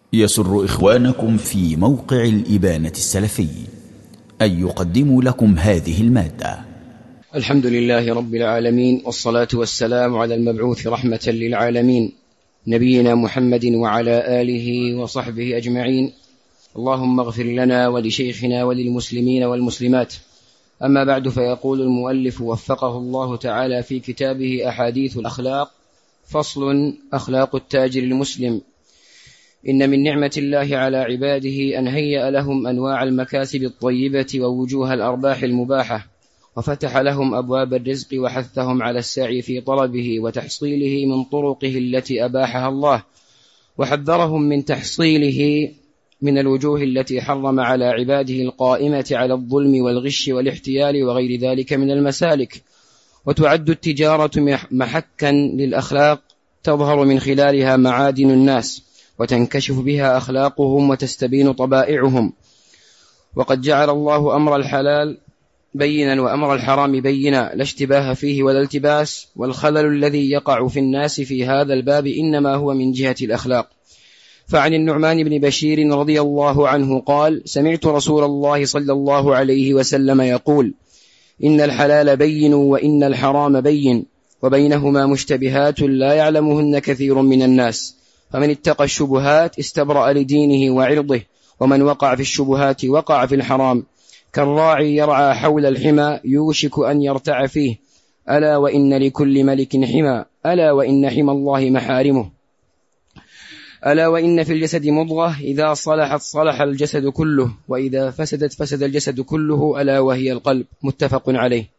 يسر إخوانكم في موقع الإبانة السلفي أن يقدموا لكم هذه المادة. الحمد لله رب العالمين، والصلاة والسلام على المبعوث رحمة للعالمين نبينا محمد وعلى آله وصحبه أجمعين. اللهم اغفر لنا ولشيخنا وللمسلمين والمسلمات. أما بعد، فيقول المؤلف وفقه الله تعالى في كتابه أحاديث الأخلاق: فصل: أخلاق التاجر المسلم. إن من نعمة الله على عباده أن هيأ لهم أنواع المكاسب الطيبة ووجوه الأرباح المباحة، وفتح لهم أبواب الرزق، وحثهم على السعي في طلبه وتحصيله من طرقه التي أباحها الله، وحذرهم من تحصيله من الوجوه التي حرم على عباده القائمة على الظلم والغش والاحتيال وغير ذلك من المسالك. وتعد التجارة محكا للأخلاق تظهر من خلالها معادن الناس، وتنكشف بها أخلاقهم وتستبين طبائعهم. وقد جعل الله أمر الحلال بينا وأمر الحرام بينا، لا اشتباه فيه ولا التباس، والخلل الذي يقع في الناس في هذا الباب إنما هو من جهة الأخلاق. فعن النعمان بن بشير رضي الله عنه قال: سمعت رسول الله صلى الله عليه وسلم يقول: إن الحلال بين وإن الحرام بين، وبينهما مشتبهات لا يعلمهن كثير من الناس، فمن اتقى الشبهات استبرأ لدينه وعرضه، ومن وقع في الشبهات وقع في الحرام. كالراعي يرعى حول الحمى يوشك أن يرتع فيه، ألا وإن لكل ملك حمى، ألا وإن حمى الله محارمه، ألا وإن في الجسد مضغة إذا صلحت صلح الجسد كله، وإذا فسدت فسد الجسد كله، ألا وهي القلب. متفق عليه.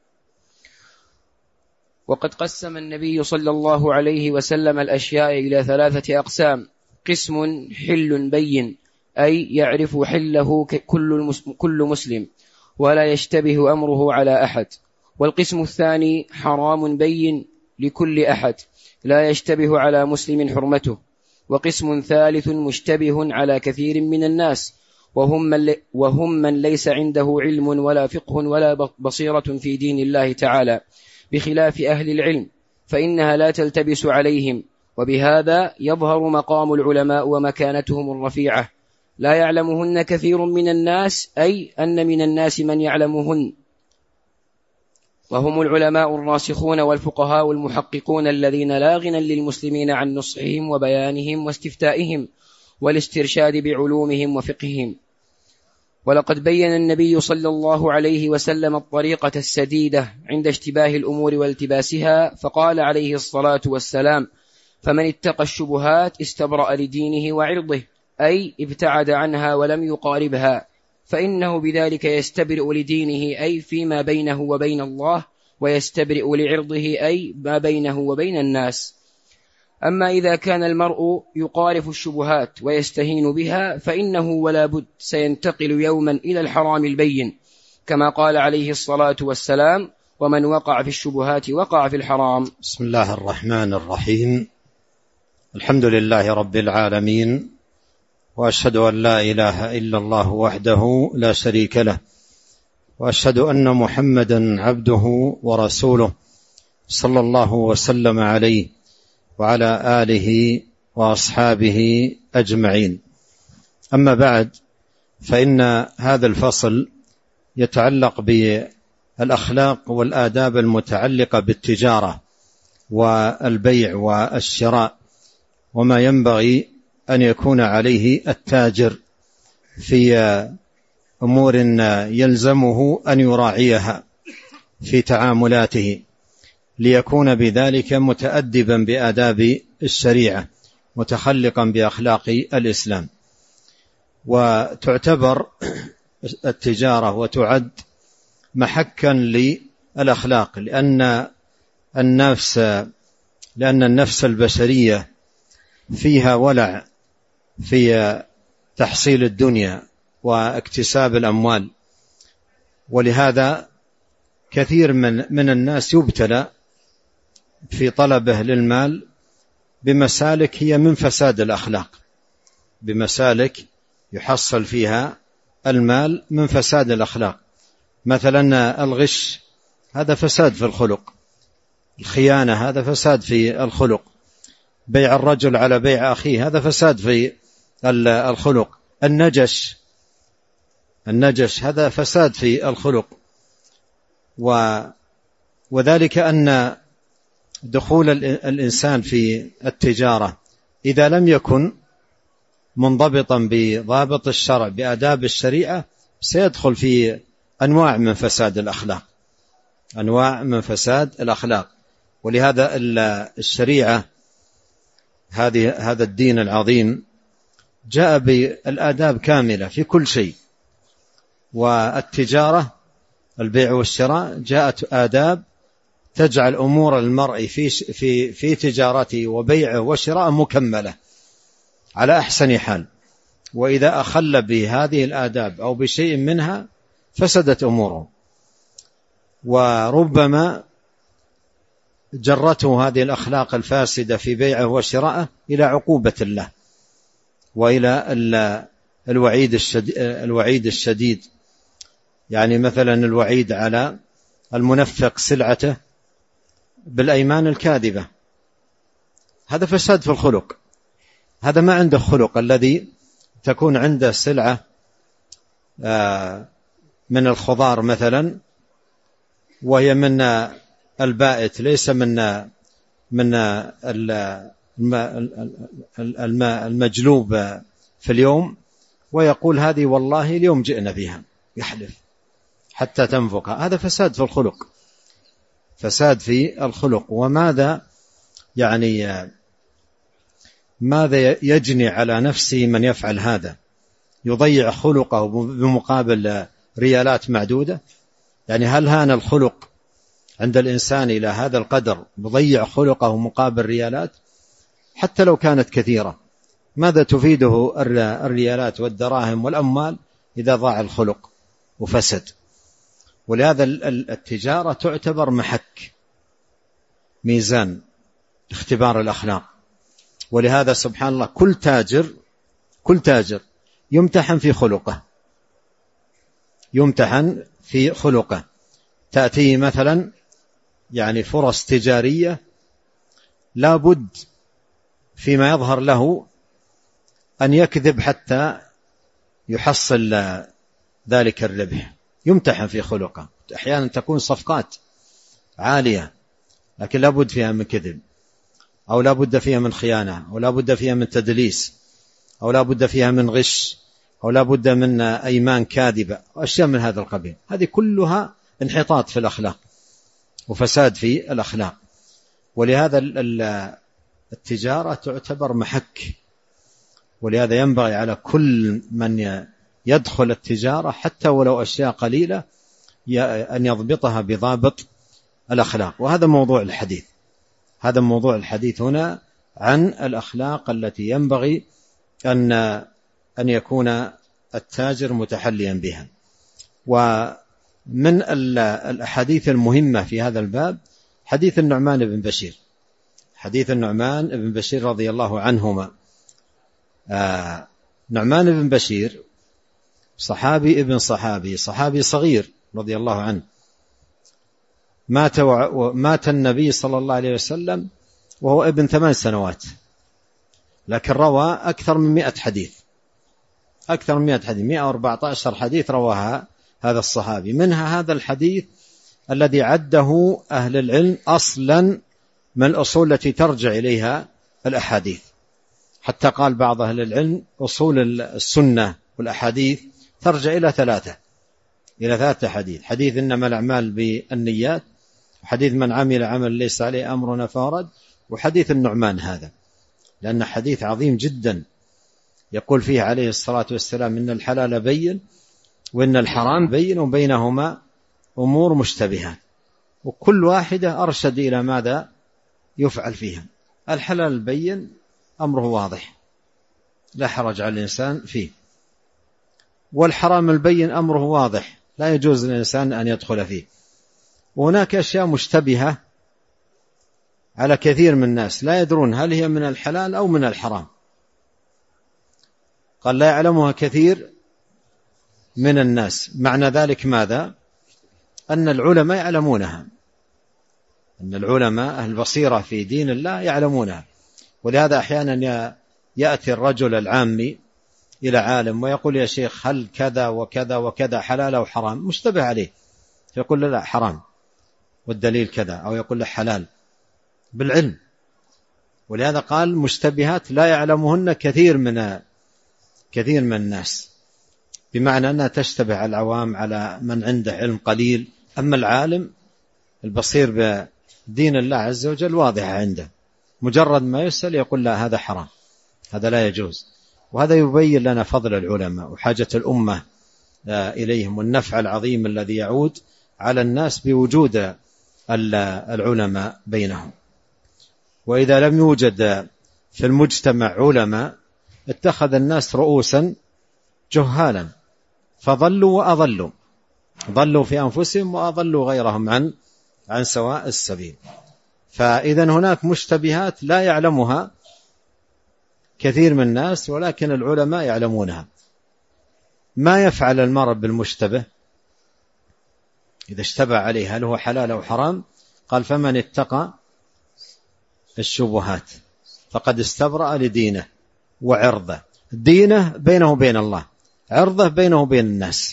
وقد قسم النبي صلى الله عليه وسلم الأشياء إلى 3 أقسام: قسم حل بين، أي يعرف حله كل مسلم ولا يشتبه أمره على أحد. والقسم الثاني حرام بين لكل أحد لا يشتبه على مسلم حرمته. وقسم ثالث مشتبه على كثير من الناس، وهم من ليس عنده علم ولا فقه ولا بصيرة في دين الله تعالى، بخلاف أهل العلم، فإنها لا تلتبس عليهم. وبهذا يظهر مقام العلماء ومكانتهم الرفيعة، لا يعلمهن كثير من الناس، أي أن من الناس من يعلمهن، وهم العلماء الراسخون والفقهاء المحققون الذين لا غنى للمسلمين عن نصحهم وبيانهم واستفتائهم والاسترشاد بعلومهم وفقههم. ولقد بين النبي صلى الله عليه وسلم الطريقة السديدة عند اشتباه الأمور والتباسها، فقال عليه الصلاة والسلام: فمن اتقى الشبهات استبرأ لدينه وعرضه، أي ابتعد عنها ولم يقاربها، فإنه بذلك يستبرئ لدينه، أي فيما بينه وبين الله، ويستبرئ لعرضه، أي ما بينه وبين الناس. أما إذا كان المرء يقارف الشبهات ويستهين بها، فإنه ولا بد سينتقل يوما إلى الحرام البين، كما قال عليه الصلاة والسلام: ومن وقع في الشبهات وقع في الحرام. بسم الله الرحمن الرحيم. الحمد لله رب العالمين، وأشهد أن لا إله إلا الله وحده لا شريك له، وأشهد أن محمدا عبده ورسوله، صلى الله وسلم عليه وعلى آله وأصحابه أجمعين. أما بعد، فإن هذا الفصل يتعلق بالأخلاق والآداب المتعلقة بالتجارة والبيع والشراء، وما ينبغي أن يكون عليه التاجر في أمور يلزمه أن يراعيها في تعاملاته، ليكون بذلك متأدبا بآداب الشريعة، متخلقا بأخلاق الإسلام. وتعتبر التجارة وتعد محكا للأخلاق، لأن النفس البشرية فيها ولع في تحصيل الدنيا واكتساب الأموال، ولهذا كثير من الناس يبتلى في طلبه للمال بمسالك هي من فساد الأخلاق، بمسالك يحصل فيها المال من فساد الأخلاق. مثلا الغش هذا فساد في الخلق، الخيانة هذا فساد في الخلق، بيع الرجل على بيع أخيه هذا فساد في الخلق. النجش هذا فساد في الخلق، وذلك أن دخول الإنسان في التجارة إذا لم يكن منضبطا بضابط الشرع بآداب الشريعة سيدخل في أنواع من فساد الأخلاق. ولهذا الشريعة هذا الدين العظيم جاء بالآداب كاملة في كل شيء. والتجارة البيع والشراء جاءت آداب تجعل أمور المرء في تجارته وبيعه وشراءه مكملة على أحسن حال. وإذا أخل بهذه الآداب أو بشيء منها فسدت أموره، وربما جرته هذه الأخلاق الفاسدة في بيعه وشراءه إلى عقوبة الله وإلى الوعيد الشديد. يعني مثلا الوعيد على المنفق سلعته بالأيمان الكاذبة، هذا فساد في الخلق. هذا ما عنده خلق. الذي تكون عنده سلعة من الخضار مثلا وهي من البائت ليس من المجلوب في اليوم، ويقول هذه والله اليوم جئنا بها، يحلف حتى تنفقها، هذا فساد في الخلق. وماذا ماذا يجني على نفسه من يفعل هذا؟ يضيع خلقه بمقابل ريالات معدودة. يعني هل هان الخلق عند الإنسان إلى هذا القدر يضيع خلقه مقابل ريالات حتى لو كانت كثيرة؟ ماذا تفيده الريالات والدراهم والأموال إذا ضاع الخلق وفسد؟ ولهذا التجارة تعتبر محك ميزان اختبار الأخلاق. ولهذا سبحان الله كل تاجر يمتحن في خلقه. تأتي مثلا فرص تجارية لا بد فيما يظهر له أن يكذب حتى يحصل ذلك الربح، يمتحن في خلقه. أحيانا تكون صفقات عالية لكن لا بد فيها من كذب، أو لا بد فيها من خيانة، أو لا بد فيها من تدليس، أو لا بد فيها من غش، أو لا بد من أيمان كاذبة، وأشياء من هذا القبيل. هذه كلها انحطاط في الأخلاق وفساد في الأخلاق. ولهذا التجارة تعتبر محك. ولهذا ينبغي على كل من يدخل التجارة حتى ولو أشياء قليلة أن يضبطها بضابط الأخلاق. وهذا موضوع الحديث. هذا موضوع الحديث هنا عن الأخلاق التي ينبغي أن يكون التاجر متحليا بها. ومن الأحاديث المهمة في هذا الباب حديث النعمان بن بشير رضي الله عنهما. نعمان بن بشير صحابي صحابي صغير رضي الله عنه. مات النبي صلى الله عليه وسلم وهو ابن 8 سنوات، لكن روى أكثر من 100 حديث، 114 حديث رواها هذا الصحابي. منها هذا الحديث الذي عده أهل العلم أصلا من الأصول التي ترجع إليها الأحاديث. حتى قال بعض أهل العلم أصول السنة والأحاديث ترجع إلى 3 حديث: حديث إنما الأعمال بالنيات، وحديث من عمل عمل ليس عليه أمرنا فهو رد، وحديث النعمان هذا، لأن حديث عظيم جدا يقول فيه عليه الصلاة والسلام إن الحلال بين وإن الحرام بين وبينهما أمور مشتبهات، وكل واحدة أرشد إلى ماذا يفعل فيها. الحلال البين أمره واضح لا حرج على الإنسان فيه، والحرام البين أمره واضح لا يجوز للإنسان أن يدخل فيه. وهناك أشياء مشتبهة على كثير من الناس لا يدرون هل هي من الحلال أو من الحرام. قال لا يعلمها كثير من الناس. معنى ذلك ماذا؟ أن العلماء يعلمونها، أن العلماء البصيرة في دين الله يعلمونها. ولهذا أحيانا يأتي الرجل العامي إلى عالم ويقول يا شيخ هل كذا وكذا وكذا حلال أو حرام، مشتبه عليه، فيقول له لا حرام والدليل كذا، أو يقول له حلال بالعلم. ولهذا قال مشتبهات لا يعلمهن كثير من الناس، بمعنى أنها تشتبه على العوام، على من عنده علم قليل. أما العالم البصير بدين الله عز وجل واضحة عنده، مجرد ما يسأل يقول لا هذا حرام، هذا لا يجوز. وهذا يبين لنا فضل العلماء وحاجة الأمة إليهم، والنفع العظيم الذي يعود على الناس بوجود العلماء بينهم. وإذا لم يوجد في المجتمع علماء اتخذ الناس رؤوسا جهالا فضلوا وأضلوا، ضلوا في أنفسهم وأضلوا غيرهم عن سواء السبيل. فإذا هناك مشتبهات لا يعلمها كثير من الناس، ولكن العلماء يعلمونها. ما يفعل المرء بالمشتبه إذا اشتبه عليه هل هو حلال أو حرام؟ قال فمن اتقى الشبهات فقد استبرأ لدينه وعرضه. دينه بينه وبين الله، عرضه بينه وبين الناس.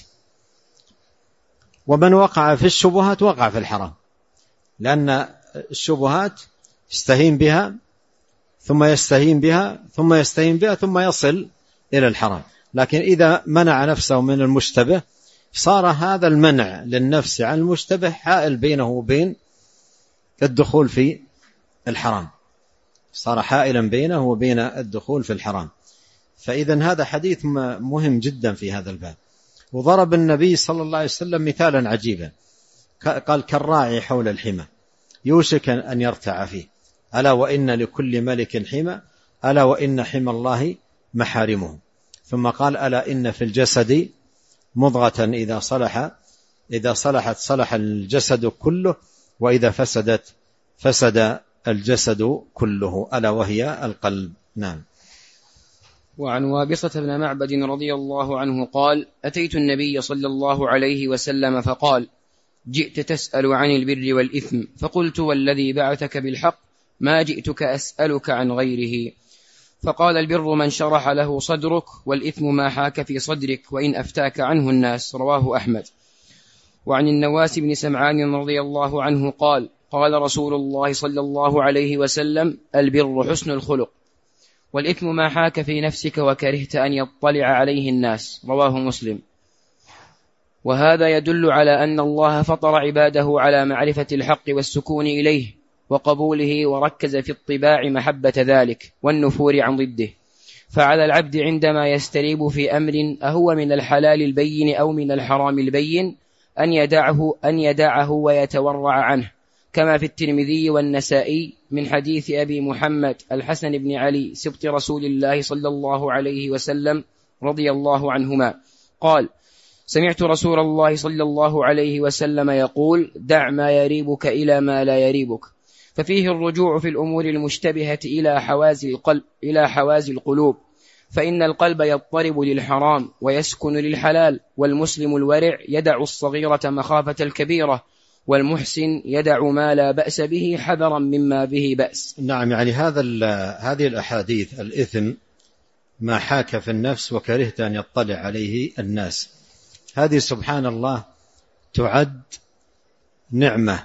ومن وقع في الشبهات وقع في الحرام، لأن الشبهات يستهين بها ثم يستهين بها ثم يستهين بها ثم يصل إلى الحرام. لكن إذا منع نفسه من المشتبه صار هذا المنع للنفس عن المشتبه حائل بينه وبين الدخول في الحرام، صار حائلا بينه وبين الدخول في الحرام. فإذا هذا حديث مهم جدا في هذا الباب. وضرب النبي صلى الله عليه وسلم مثالا عجيبا، قال كالراعي حول الحمى يوشك أن يرتع فيه، ألا وإن لكل ملك حمى، ألا وإن حمى الله محارمه. ثم قال ألا إن في الجسد مضغة إذا صلحت صلح الجسد كله، وإذا فسدت فسد الجسد كله، ألا وهي القلب. نعم. وعن وابصة بن معبد رضي الله عنه قال أتيت النبي صلى الله عليه وسلم فقال جئت تسأل عن البر والإثم، فقلت والذي بعثك بالحق ما جئتك أسألك عن غيره. فقال البر من شرح له صدرك، والإثم ما حاك في صدرك وإن أفتاك عنه الناس. رواه أحمد. وعن النواس بن سمعان رضي الله عنه قال قال رسول الله صلى الله عليه وسلم البر حسن الخلق، والإثم ما حاك في نفسك وكرهت أن يطلع عليه الناس. رواه مسلم. وهذا يدل على أن الله فطر عباده على معرفة الحق والسكون إليه وقبوله، وركز في الطباع محبة ذلك والنفور عن ضده. فعلى العبد عندما يستريب في أمر أهو من الحلال البين أو من الحرام البين أن يدعه ويتورع عنه، كما في الترمذي والنسائي من حديث أبي محمد الحسن بن علي سبط رسول الله صلى الله عليه وسلم رضي الله عنهما قال سمعت رسول الله صلى الله عليه وسلم يقول دع ما يريبك إلى ما لا يريبك. ففيه الرجوع في الأمور المشتبهة إلى حواز القلوب، فإن القلب يضطرب للحرام ويسكن للحلال، والمسلم الورع يدع الصغيرة مخافة الكبيرة، والمحسن يدع ما لا بأس به حذرا مما به بأس. نعم، يعني هذه الأحاديث الإثم ما حاك في النفس وكرهت أن يطلع عليه الناس، هذه سبحان الله تعد نعمة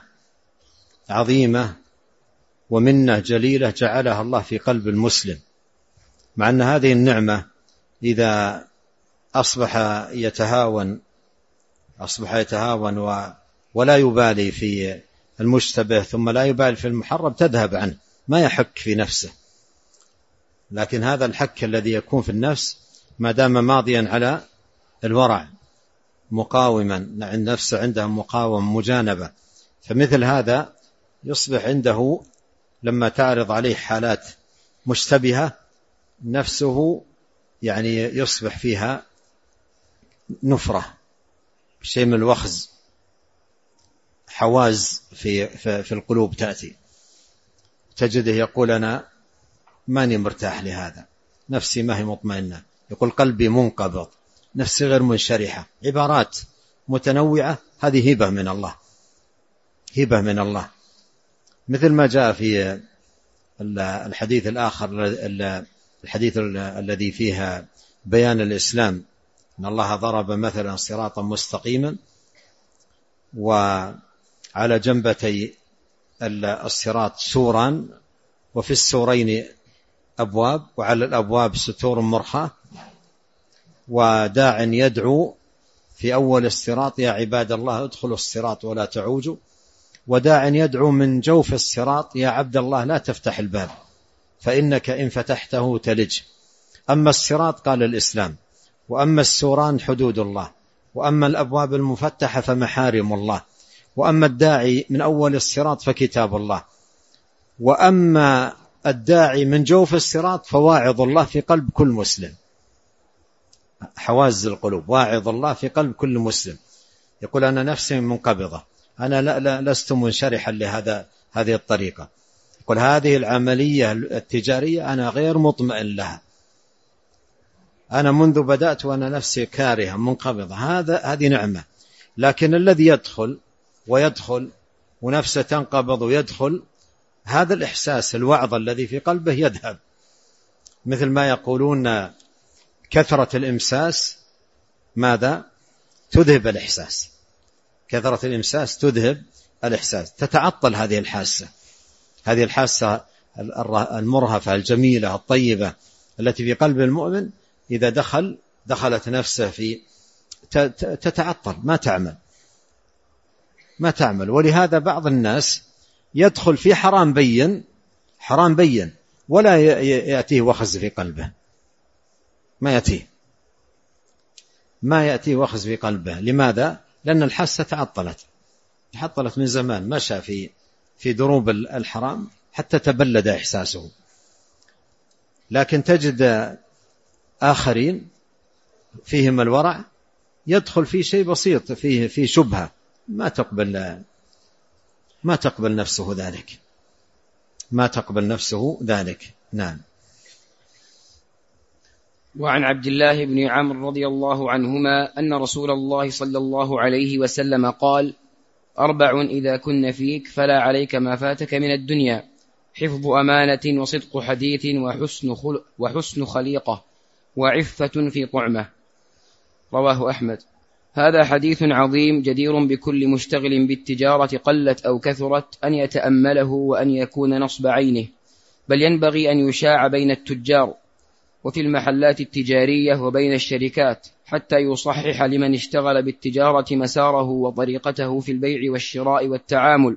عظيمة ومنة جليلة جعلها الله في قلب المسلم، مع أن هذه النعمة إذا أصبح يتهاون ولا يبالي في المشتبه ثم لا يبالي في المحرم تذهب عنه، ما يحك في نفسه. لكن هذا الحك الذي يكون في النفس ما دام ماضيا على الورع مقاوما النفس، عنده مقاوم مجانبة، فمثل هذا يصبح عنده لما تعرض عليه حالات مشتبهة نفسه يعني يصبح فيها نفرة، شيء من الوخز، حواز في القلوب تأتي، تجده يقول أنا ماني مرتاح لهذا، نفسي ما هي مطمئنة، يقول قلبي منقبض، نفسي غير منشرحة، عبارات متنوعة. هذه هبة من الله، مثل ما جاء في الحديث الآخر، الحديث الذي فيها بيان الإسلام، إن الله ضرب مثلا صراطا مستقيما وعلى جنبتي الصراط سوران وفي السورين أبواب وعلى الأبواب ستور مرخاة وداع يدعو في أول الصراط يا عباد الله ادخلوا الصراط ولا تعوجوا، وداع يدعو من جوف الصراط يا عبد الله لا تفتح الباب فإنك إن فتحته تلج. أما الصراط قال الإسلام، وأما السوران حدود الله، وأما الأبواب المفتحة فمحارم الله، وأما الداعي من أول الصراط فكتاب الله، وأما الداعي من جوف الصراط فواعظ الله في قلب كل مسلم. حواز القلوب، واعظ الله في قلب كل مسلم، يقول أنا نفسي منقبضة، أنا لست منشرحا هذه الطريقة، يقول هذه العملية التجارية أنا غير مطمئن لها، أنا منذ بدأت وأنا نفسي كارهة منقبضة، هذه نعمة. لكن الذي يدخل ونفسه تنقبض ويدخل، هذا الإحساس الوعظ الذي في قلبه يذهب، مثل ما يقولون كثرة الإمساس ماذا؟ تذهب الإحساس، كثرة الإمساس تذهب الإحساس، تتعطل هذه الحاسة المرهفة الجميلة الطيبة التي في قلب المؤمن، إذا دخلت نفسه في تتعطل، ما تعمل. ولهذا بعض الناس يدخل في حرام بين ولا يأتيه وخز في قلبه، ما يأتيه وخز في قلبه. لماذا؟ لأن الحاسة تعطلت من زمان، مشى في دروب الحرام حتى تبلد إحساسه. لكن تجد آخرين فيهم الورع يدخل في شيء بسيط، في شبهة ما تقبل نفسه ذلك. نعم. وعن عبد الله بن عمرو رضي الله عنهما أن رسول الله صلى الله عليه وسلم قال: 4 إذا كن فيك فلا عليك ما فاتك من الدنيا: حفظ أمانة، وصدق حديث، وحسن خليقة، وعفة في طعمة. رواه أحمد. هذا حديث عظيم جدير بكل مشتغل بالتجارة قلت أو كثرت أن يتأمله وأن يكون نصب عينه، بل ينبغي أن يشاع بين التجار وفي المحلات التجارية وبين الشركات، حتى يصحح لمن اشتغل بالتجارة مساره وطريقته في البيع والشراء والتعامل،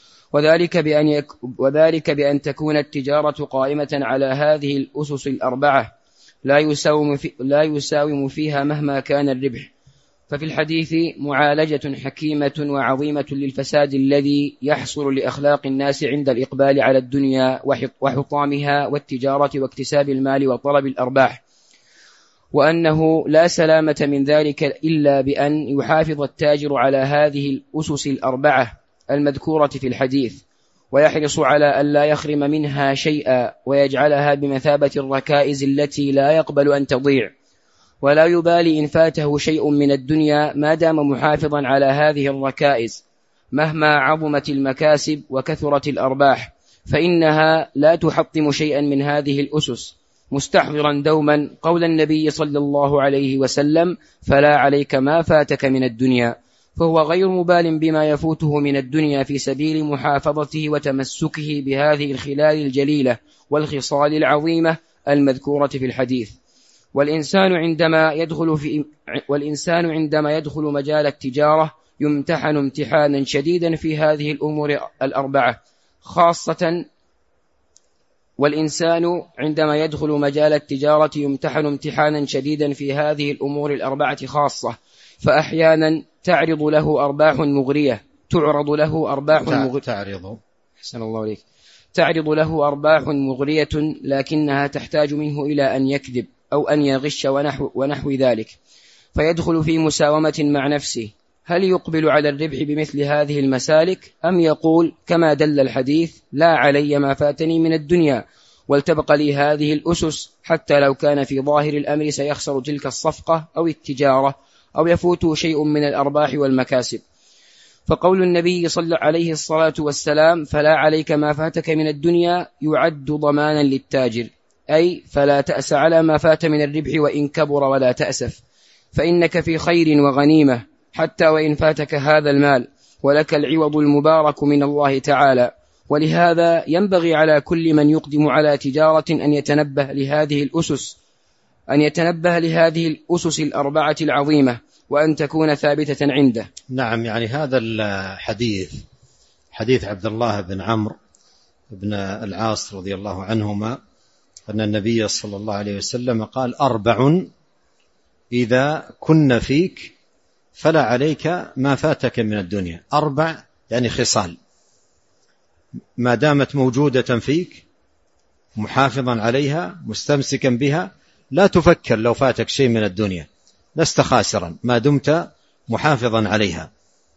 وذلك بأن تكون التجارة قائمة على هذه الأسس 4 لا يساوم فيها مهما كان الربح. ففي الحديث معالجة حكيمة وعظيمة للفساد الذي يحصل لأخلاق الناس عند الإقبال على الدنيا وحطامها والتجارة واكتساب المال وطلب الأرباح، وأنه لا سلامة من ذلك إلا بأن يحافظ التاجر على هذه الأسس 4 المذكورة في الحديث، ويحرص على أن لا يخرم منها شيئا، ويجعلها بمثابة الركائز التي لا يقبل أن تضيع، ولا يبالي إن فاته شيء من الدنيا ما دام محافظا على هذه الركائز مهما عظمت المكاسب وكثرت الأرباح، فإنها لا تحطم شيئا من هذه الأسس، مستحضرا دوما قول النبي صلى الله عليه وسلم: فلا عليك ما فاتك من الدنيا، فهو غير مبال بما يفوته من الدنيا في سبيل محافظته وتمسكه بهذه الخلال الجليلة والخصال العظيمة المذكورة في الحديث. والإنسان عندما يدخل مجال التجارة يمتحن امتحانا شديدا في هذه الأمور 4 خاصة. فأحيانا تعرض له أرباح مغرية لكنها تحتاج منه إلى أن يكذب أو أن يغش ونحو ذلك، فيدخل في مساومة مع نفسه: هل يقبل على الربح بمثل هذه المسالك، أم يقول كما دل الحديث: لا علي ما فاتني من الدنيا ولتبقى لي هذه الأسس، حتى لو كان في ظاهر الأمر سيخسر تلك الصفقة أو التجارة أو يفوته شيء من الأرباح والمكاسب. فقول النبي صلى عليه الصلاة والسلام: فلا عليك ما فاتك من الدنيا، يعد ضمانا للتاجر، أي فلا تأس على ما فات من الربح وإن كبر ولا تأسف، فإنك في خير وغنيمة حتى وإن فاتك هذا المال، ولك العوض المبارك من الله تعالى. ولهذا ينبغي على كل من يقدم على تجارة أن يتنبه لهذه الأسس الأربعة العظيمة، وأن تكون ثابتة عنده. نعم، يعني هذا الحديث حديث عبد الله بن عمرو بن العاص رضي الله عنهما أن النبي صلى الله عليه وسلم قال: 4 إذا كن فيك فلا عليك ما فاتك من الدنيا. 4 يعني خصال، ما دامت موجودة فيك محافظا عليها مستمسكا بها، لا تفكر لو فاتك شيء من الدنيا، لست خاسرا ما دمت محافظا عليها.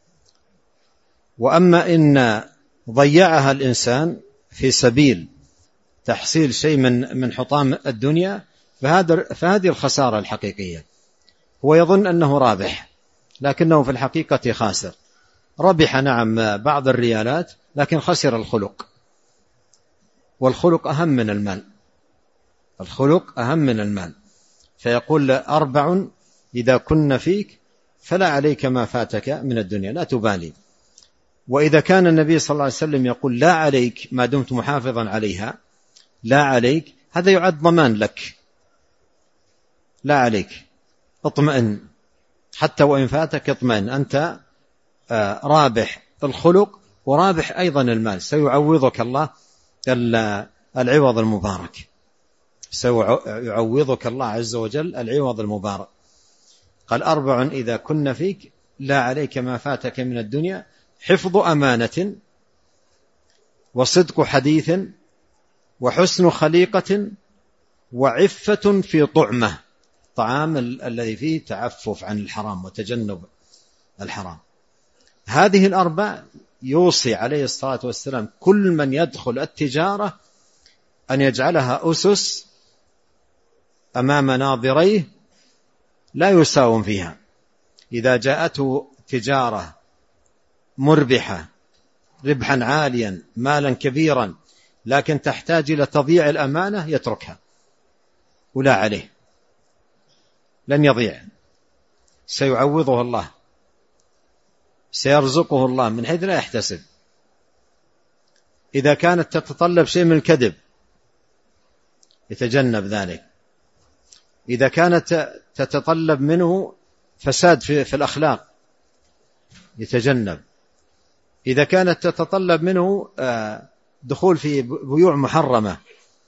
وأما إن ضيعها الإنسان في سبيل تحصيل شيء من حطام الدنيا فهذه الخسارة الحقيقية. هو يظن أنه رابح لكنه في الحقيقة خاسر. ربح نعم بعض الريالات لكن خسر الخلق، والخلق أهم من المال، الخلق أهم من المال. فيقول 4 إذا كن فيك فلا عليك ما فاتك من الدنيا، لا تبالي. وإذا كان النبي صلى الله عليه وسلم يقول لا عليك ما دمت محافظا عليها، لا عليك، هذا يعد ضمان لك، لا عليك، اطمئن حتى وإن فاتك اطمئن، أنت رابح الخلق ورابح أيضا المال، سيعوضك الله العوض المبارك، سيعوضك الله عز وجل العوض المبارك. قال: 4 إذا كن فيك لا عليك ما فاتك من الدنيا: حفظ أمانة، وصدق حديث، وحسن خليقة، وعفة في طعمة، طعام الذي فيه تعفف عن الحرام وتجنب الحرام. هذه ال4 يوصي عليه الصلاة والسلام كل من يدخل التجارة أن يجعلها أسس أمام ناظريه لا يساوم فيها. إذا جاءته تجارة مربحة ربحا عاليا مالا كبيرا لكن تحتاج إلى تضييع الأمانة يتركها، ولا عليه، لن يضيع، سيعوضه الله، سيرزقه الله من حيث لا يحتسب. إذا كانت تتطلب شيء من الكذب يتجنب ذلك، إذا كانت تتطلب منه فساد في الأخلاق يتجنب، إذا كانت تتطلب منه دخول في بيوع محرمة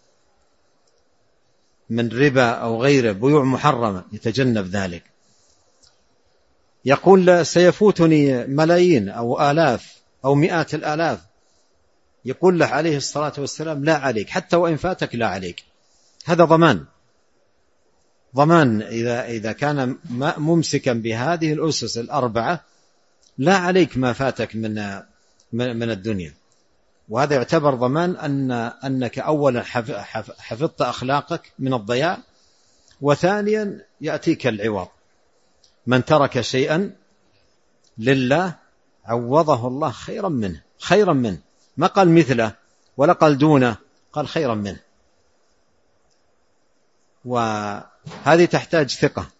من ربا أو غيره، بيوع محرمة يتجنب ذلك. يقول: سيفوتني ملايين أو آلاف أو مئات الآلاف، يقول له عليه الصلاة والسلام: لا عليك، حتى وإن فاتك لا عليك. هذا ضمان إذا كان ممسكا بهذه الأسس ال4 لا عليك ما فاتك من الدنيا. وهذا يعتبر ضمان أنك أولا حفظت أخلاقك من الضياع، وثانيا يأتيك العوض. من ترك شيئا لله عوضه الله خيرا منه، ما قال مثله ولا قال دونه، قال خيرا منه. وهذه تحتاج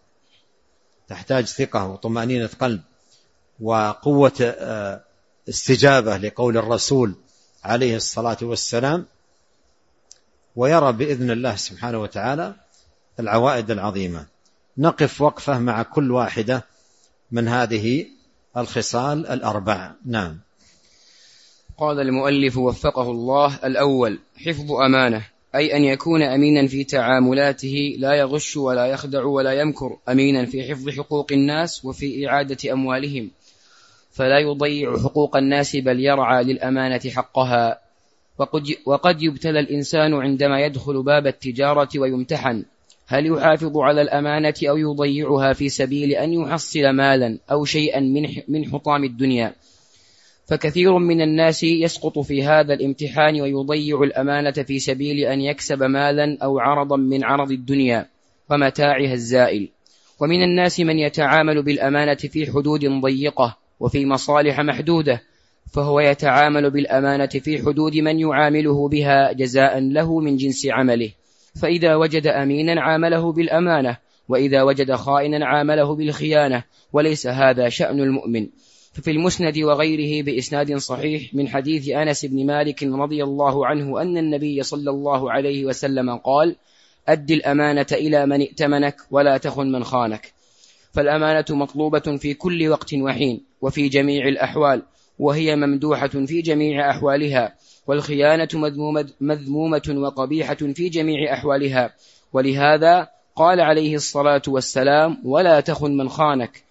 ثقة وطمأنينة قلب وقوة استجابة لقول الرسول عليه الصلاة والسلام، ويرى بإذن الله سبحانه وتعالى العوائد العظيمة. نقف وقفة مع كل واحدة من هذه الخصال ال4. نعم. قال المؤلف وفقه الله: الأول حفظ أمانة، أي أن يكون أمينا في تعاملاته، لا يغش ولا يخدع ولا يمكر، أمينا في حفظ حقوق الناس وفي إعادة أموالهم، فلا يضيع حقوق الناس بل يرعى للأمانة حقها. وقد يبتلى الإنسان عندما يدخل باب التجارة ويمتحن، هل يحافظ على الأمانة أو يضيعها في سبيل أن يحصل مالا أو شيئا من حطام الدنيا. فكثير من الناس يسقط في هذا الامتحان ويضيع الأمانة في سبيل أن يكسب مالا أو عرضا من عرض الدنيا ومتاعها الزائل. ومن الناس من يتعامل بالأمانة في حدود ضيقة وفي مصالح محدودة، فهو يتعامل بالأمانة في حدود من يعامله بها جزاء له من جنس عمله، فإذا وجد أمينا عامله بالأمانة، وإذا وجد خائنا عامله بالخيانة، وليس هذا شأن المؤمن. ففي المسند وغيره بإسناد صحيح من حديث أنس بن مالك رضي الله عنه أن النبي صلى الله عليه وسلم قال: أد الأمانة إلى من ائتمنك ولا تخن من خانك. فالأمانة مطلوبة في كل وقت وحين وفي جميع الأحوال، وهي ممدوحة في جميع أحوالها، والخيانة مذمومة وقبيحة في جميع أحوالها. ولهذا قال عليه الصلاة والسلام: ولا تخن من خانك.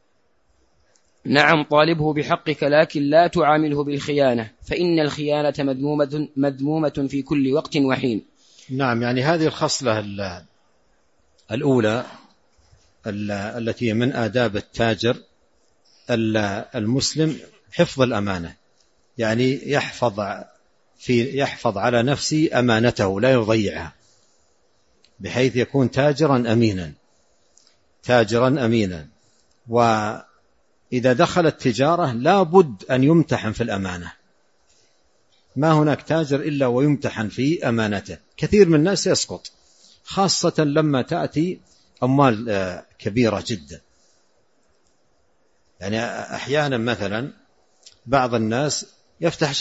نعم، طالبه بحقك، لكن لا تعامله بالخيانة، فإن الخيانة مذمومة في كل وقت وحين. نعم، يعني هذه الخصلة الأولى التي من آداب التاجر المسلم حفظ الأمانة، يعني يحفظ على نفسه أمانته لا يضيعها، بحيث يكون تاجرا أمينا. وإذا دخل التجارة لا بد أن يمتحن في الأمانة، ما هناك تاجر إلا ويمتحن في أمانته. كثير من الناس يسقط، خاصة لما تأتي أموال كبيرة جدا. يعني أحيانا مثلا بعض الناس يفتح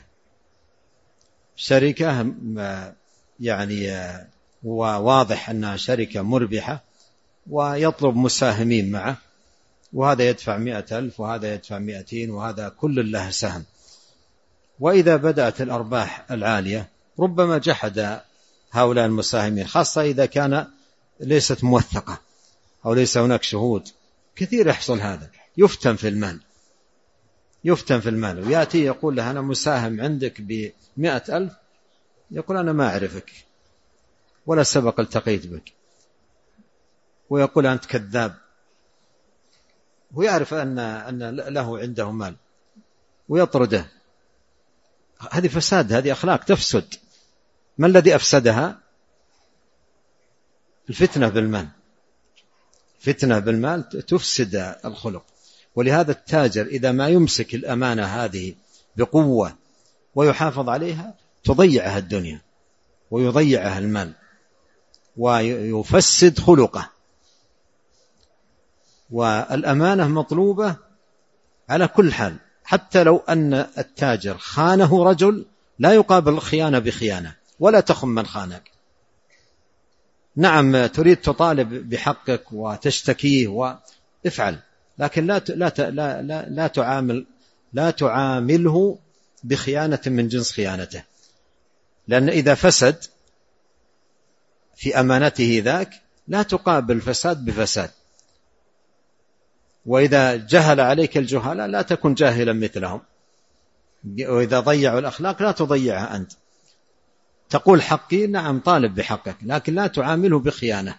شركة يعني وواضح أنها شركة مربحة، ويطلب مساهمين معه، وهذا يدفع 100,000 وهذا يدفع 200 وهذا كل له سهم. وإذا بدأت الأرباح العالية ربما جحد هؤلاء المساهمين، خاصة إذا كان ليست موثقة أو ليس هناك شهود. كثير يحصل هذا، يفتن في المال ويأتي يقول له: أنا مساهم عندك ب100,000. يقول: أنا ما أعرفك ولا سبق التقيت بك. ويقول: أنت كذاب. ويعرف أن له عنده مال ويطرده. هذه فساد، هذه أخلاق تفسد. ما الذي أفسدها؟ الفتنة بالمال تفسد الخلق. ولهذا التاجر إذا ما يمسك الأمانة هذه بقوة ويحافظ عليها تضيعها الدنيا ويضيعها المال ويفسد خلقه. والأمانة مطلوبة على كل حال، حتى لو أن التاجر خانه رجل لا يقابل الخيانة بخيانة، ولا تخن من خانك. نعم، تريد تطالب بحقك وتشتكيه وافعل، لكن لا تعامله بخيانة من جنس خيانته، لأن إذا فسد في أمانته ذاك لا تقابل فساد بفساد. وإذا جهل عليك الجهلاء لا تكن جاهلا مثلهم. وإذا ضيعوا الأخلاق لا تضيعها أنت. تقول حقي، نعم طالب بحقك، لكن لا تعامله بخيانة.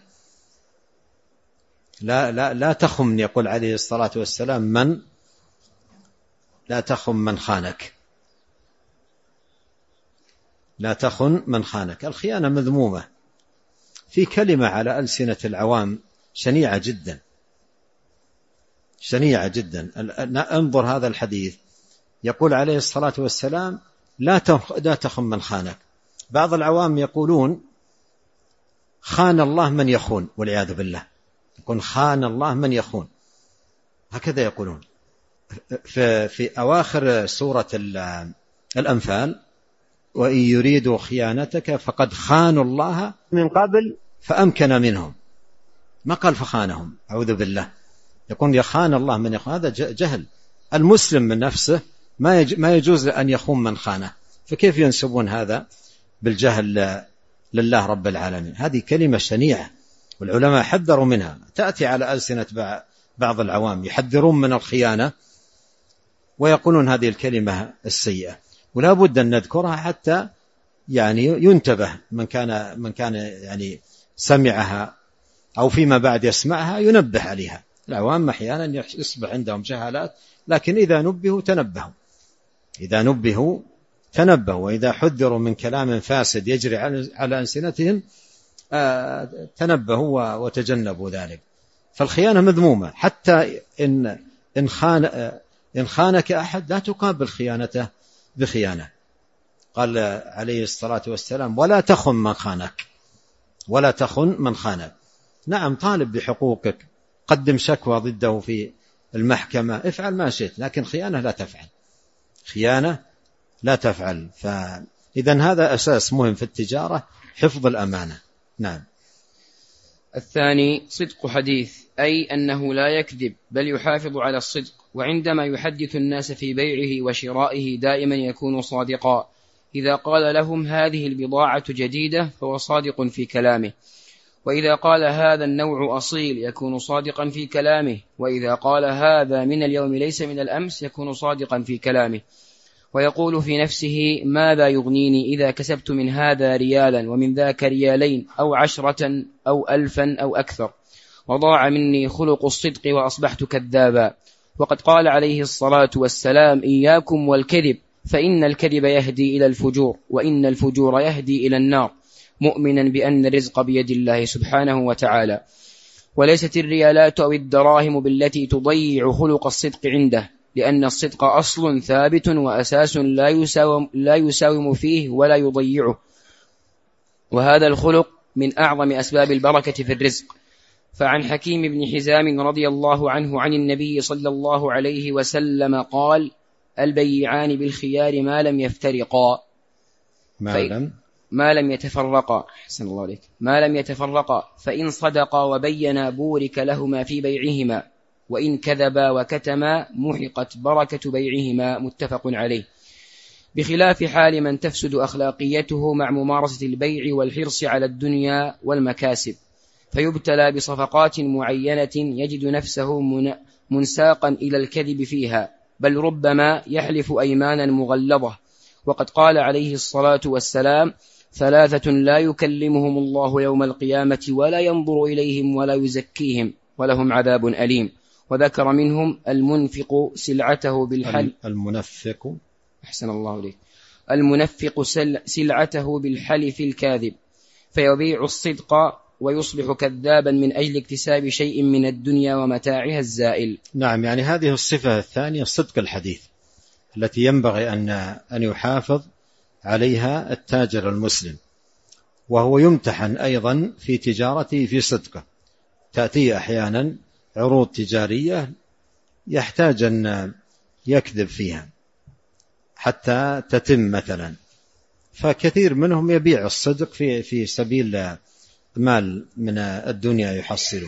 لا تخم، يقول عليه الصلاة والسلام: لا تخم من خانك. لا تخن من خانك. الخيانة مذمومة. في كلمة على ألسنة العوام شنيعة جدا. انظر هذا الحديث، يقول عليه الصلاة والسلام: لا تخن من خانك. بعض العوام يقولون: خان الله من يخون، والعياذ بالله. يقول: خان الله من يخون، هكذا يقولون. في أواخر سورة الأنفال: وإن يريدوا خيانتك فقد خانوا الله من قبل فأمكن منهم. ما قال فخانهم، أعوذ بالله. يقول: يخان الله من يخون، هذا جهل. المسلم من نفسه ما يجوز أن يخون من خانه، فكيف ينسبون هذا بالجهل لله رب العالمين؟ هذه كلمة شنيعة، والعلماء حذروا منها. تأتي على ألسنة بعض العوام يحذرون من الخيانة ويقولون هذه الكلمة السيئة، ولا بد أن نذكرها حتى يعني ينتبه من كان يعني سمعها أو فيما بعد يسمعها ينبه عليها. العوام أحيانا يصبح عندهم جهالات، لكن إذا نبهوا تنبهوا، وإذا حذروا من كلام فاسد يجري على ألسنتهم تنبهوا وتجنبوا ذلك. فالخيانة مذمومة، حتى إن خانك أحد لا تقابل خيانته بخيانة. قال عليه الصلاة والسلام: ولا تخن من خانك. ولا تخن من خانك. نعم طالب بحقوقك، قدم شكوى ضده في المحكمة، افعل ما شئت، لكن خيانة لا تفعل، خيانة لا تفعل. فإذن هذا أساس مهم في التجارة، حفظ الأمانة. نعم. الثاني صدق حديث، أي أنه لا يكذب بل يحافظ على الصدق، وعندما يحدث الناس في بيعه وشرائه دائما يكون صادقا. إذا قال لهم هذه البضاعة جديدة فهو صادق في كلامه، وإذا قال هذا النوع أصيل يكون صادقا في كلامه، وإذا قال هذا من اليوم ليس من الأمس يكون صادقا في كلامه. ويقول في نفسه ماذا يغنيني إذا كسبت من هذا ريالا ومن ذاك ريالين أو 10 أو 1000 أو أكثر، وضاع مني خلق الصدق وأصبحت كذابا. وقد قال عليه الصلاة والسلام إياكم والكذب فإن الكذب يهدي إلى الفجور، وإن الفجور يهدي إلى النار، مؤمنا بأن الرزق بيد الله سبحانه وتعالى. وليست الريالات أو الدراهم بالتي تضيع خلق الصدق عنده، لأن الصدق أصل ثابت وأساس لا يساوم فيه ولا يضيعه، وهذا الخلق من أعظم أسباب البركة في الرزق. فعن حكيم بن حزام رضي الله عنه عن النبي صلى الله عليه وسلم قال البيعان بالخيار ما لم يفترقا، ما لم يتفرقا، حسن الله عليك، ما لم يتفرقا، فإن صدقا وبينا بورك لهما في بيعهما، وإن كذبا وكتما محقت بركة بيعهما، متفق عليه. بخلاف حال من تفسد أخلاقيته مع ممارسة البيع والحرص على الدنيا والمكاسب، فيبتلى بصفقات معينة يجد نفسه منساقا إلى الكذب فيها، بل ربما يحلف أيمانا مغلظة. وقد قال عليه الصلاة والسلام 3 لا يكلمهم الله يوم القيامة ولا ينظر إليهم ولا يزكيهم ولهم عذاب أليم. وذكر منهم المنفق سلعته بالحل، المنفق، أحسن الله عليك، المنفق سلعته بالحلف الكاذب، فيبيع الصدق ويصبح كذابا من أجل اكتساب شيء من الدنيا ومتاعها الزائل. نعم، يعني هذه الصفة الثانية صدق الحديث التي ينبغي أن يحافظ عليها التاجر المسلم، وهو يمتحن أيضا في تجارته في صدقه. تأتي أحيانا عروض تجارية يحتاج أن يكذب فيها حتى تتم مثلا، فكثير منهم يبيع الصدق في سبيل مال من الدنيا يحصله.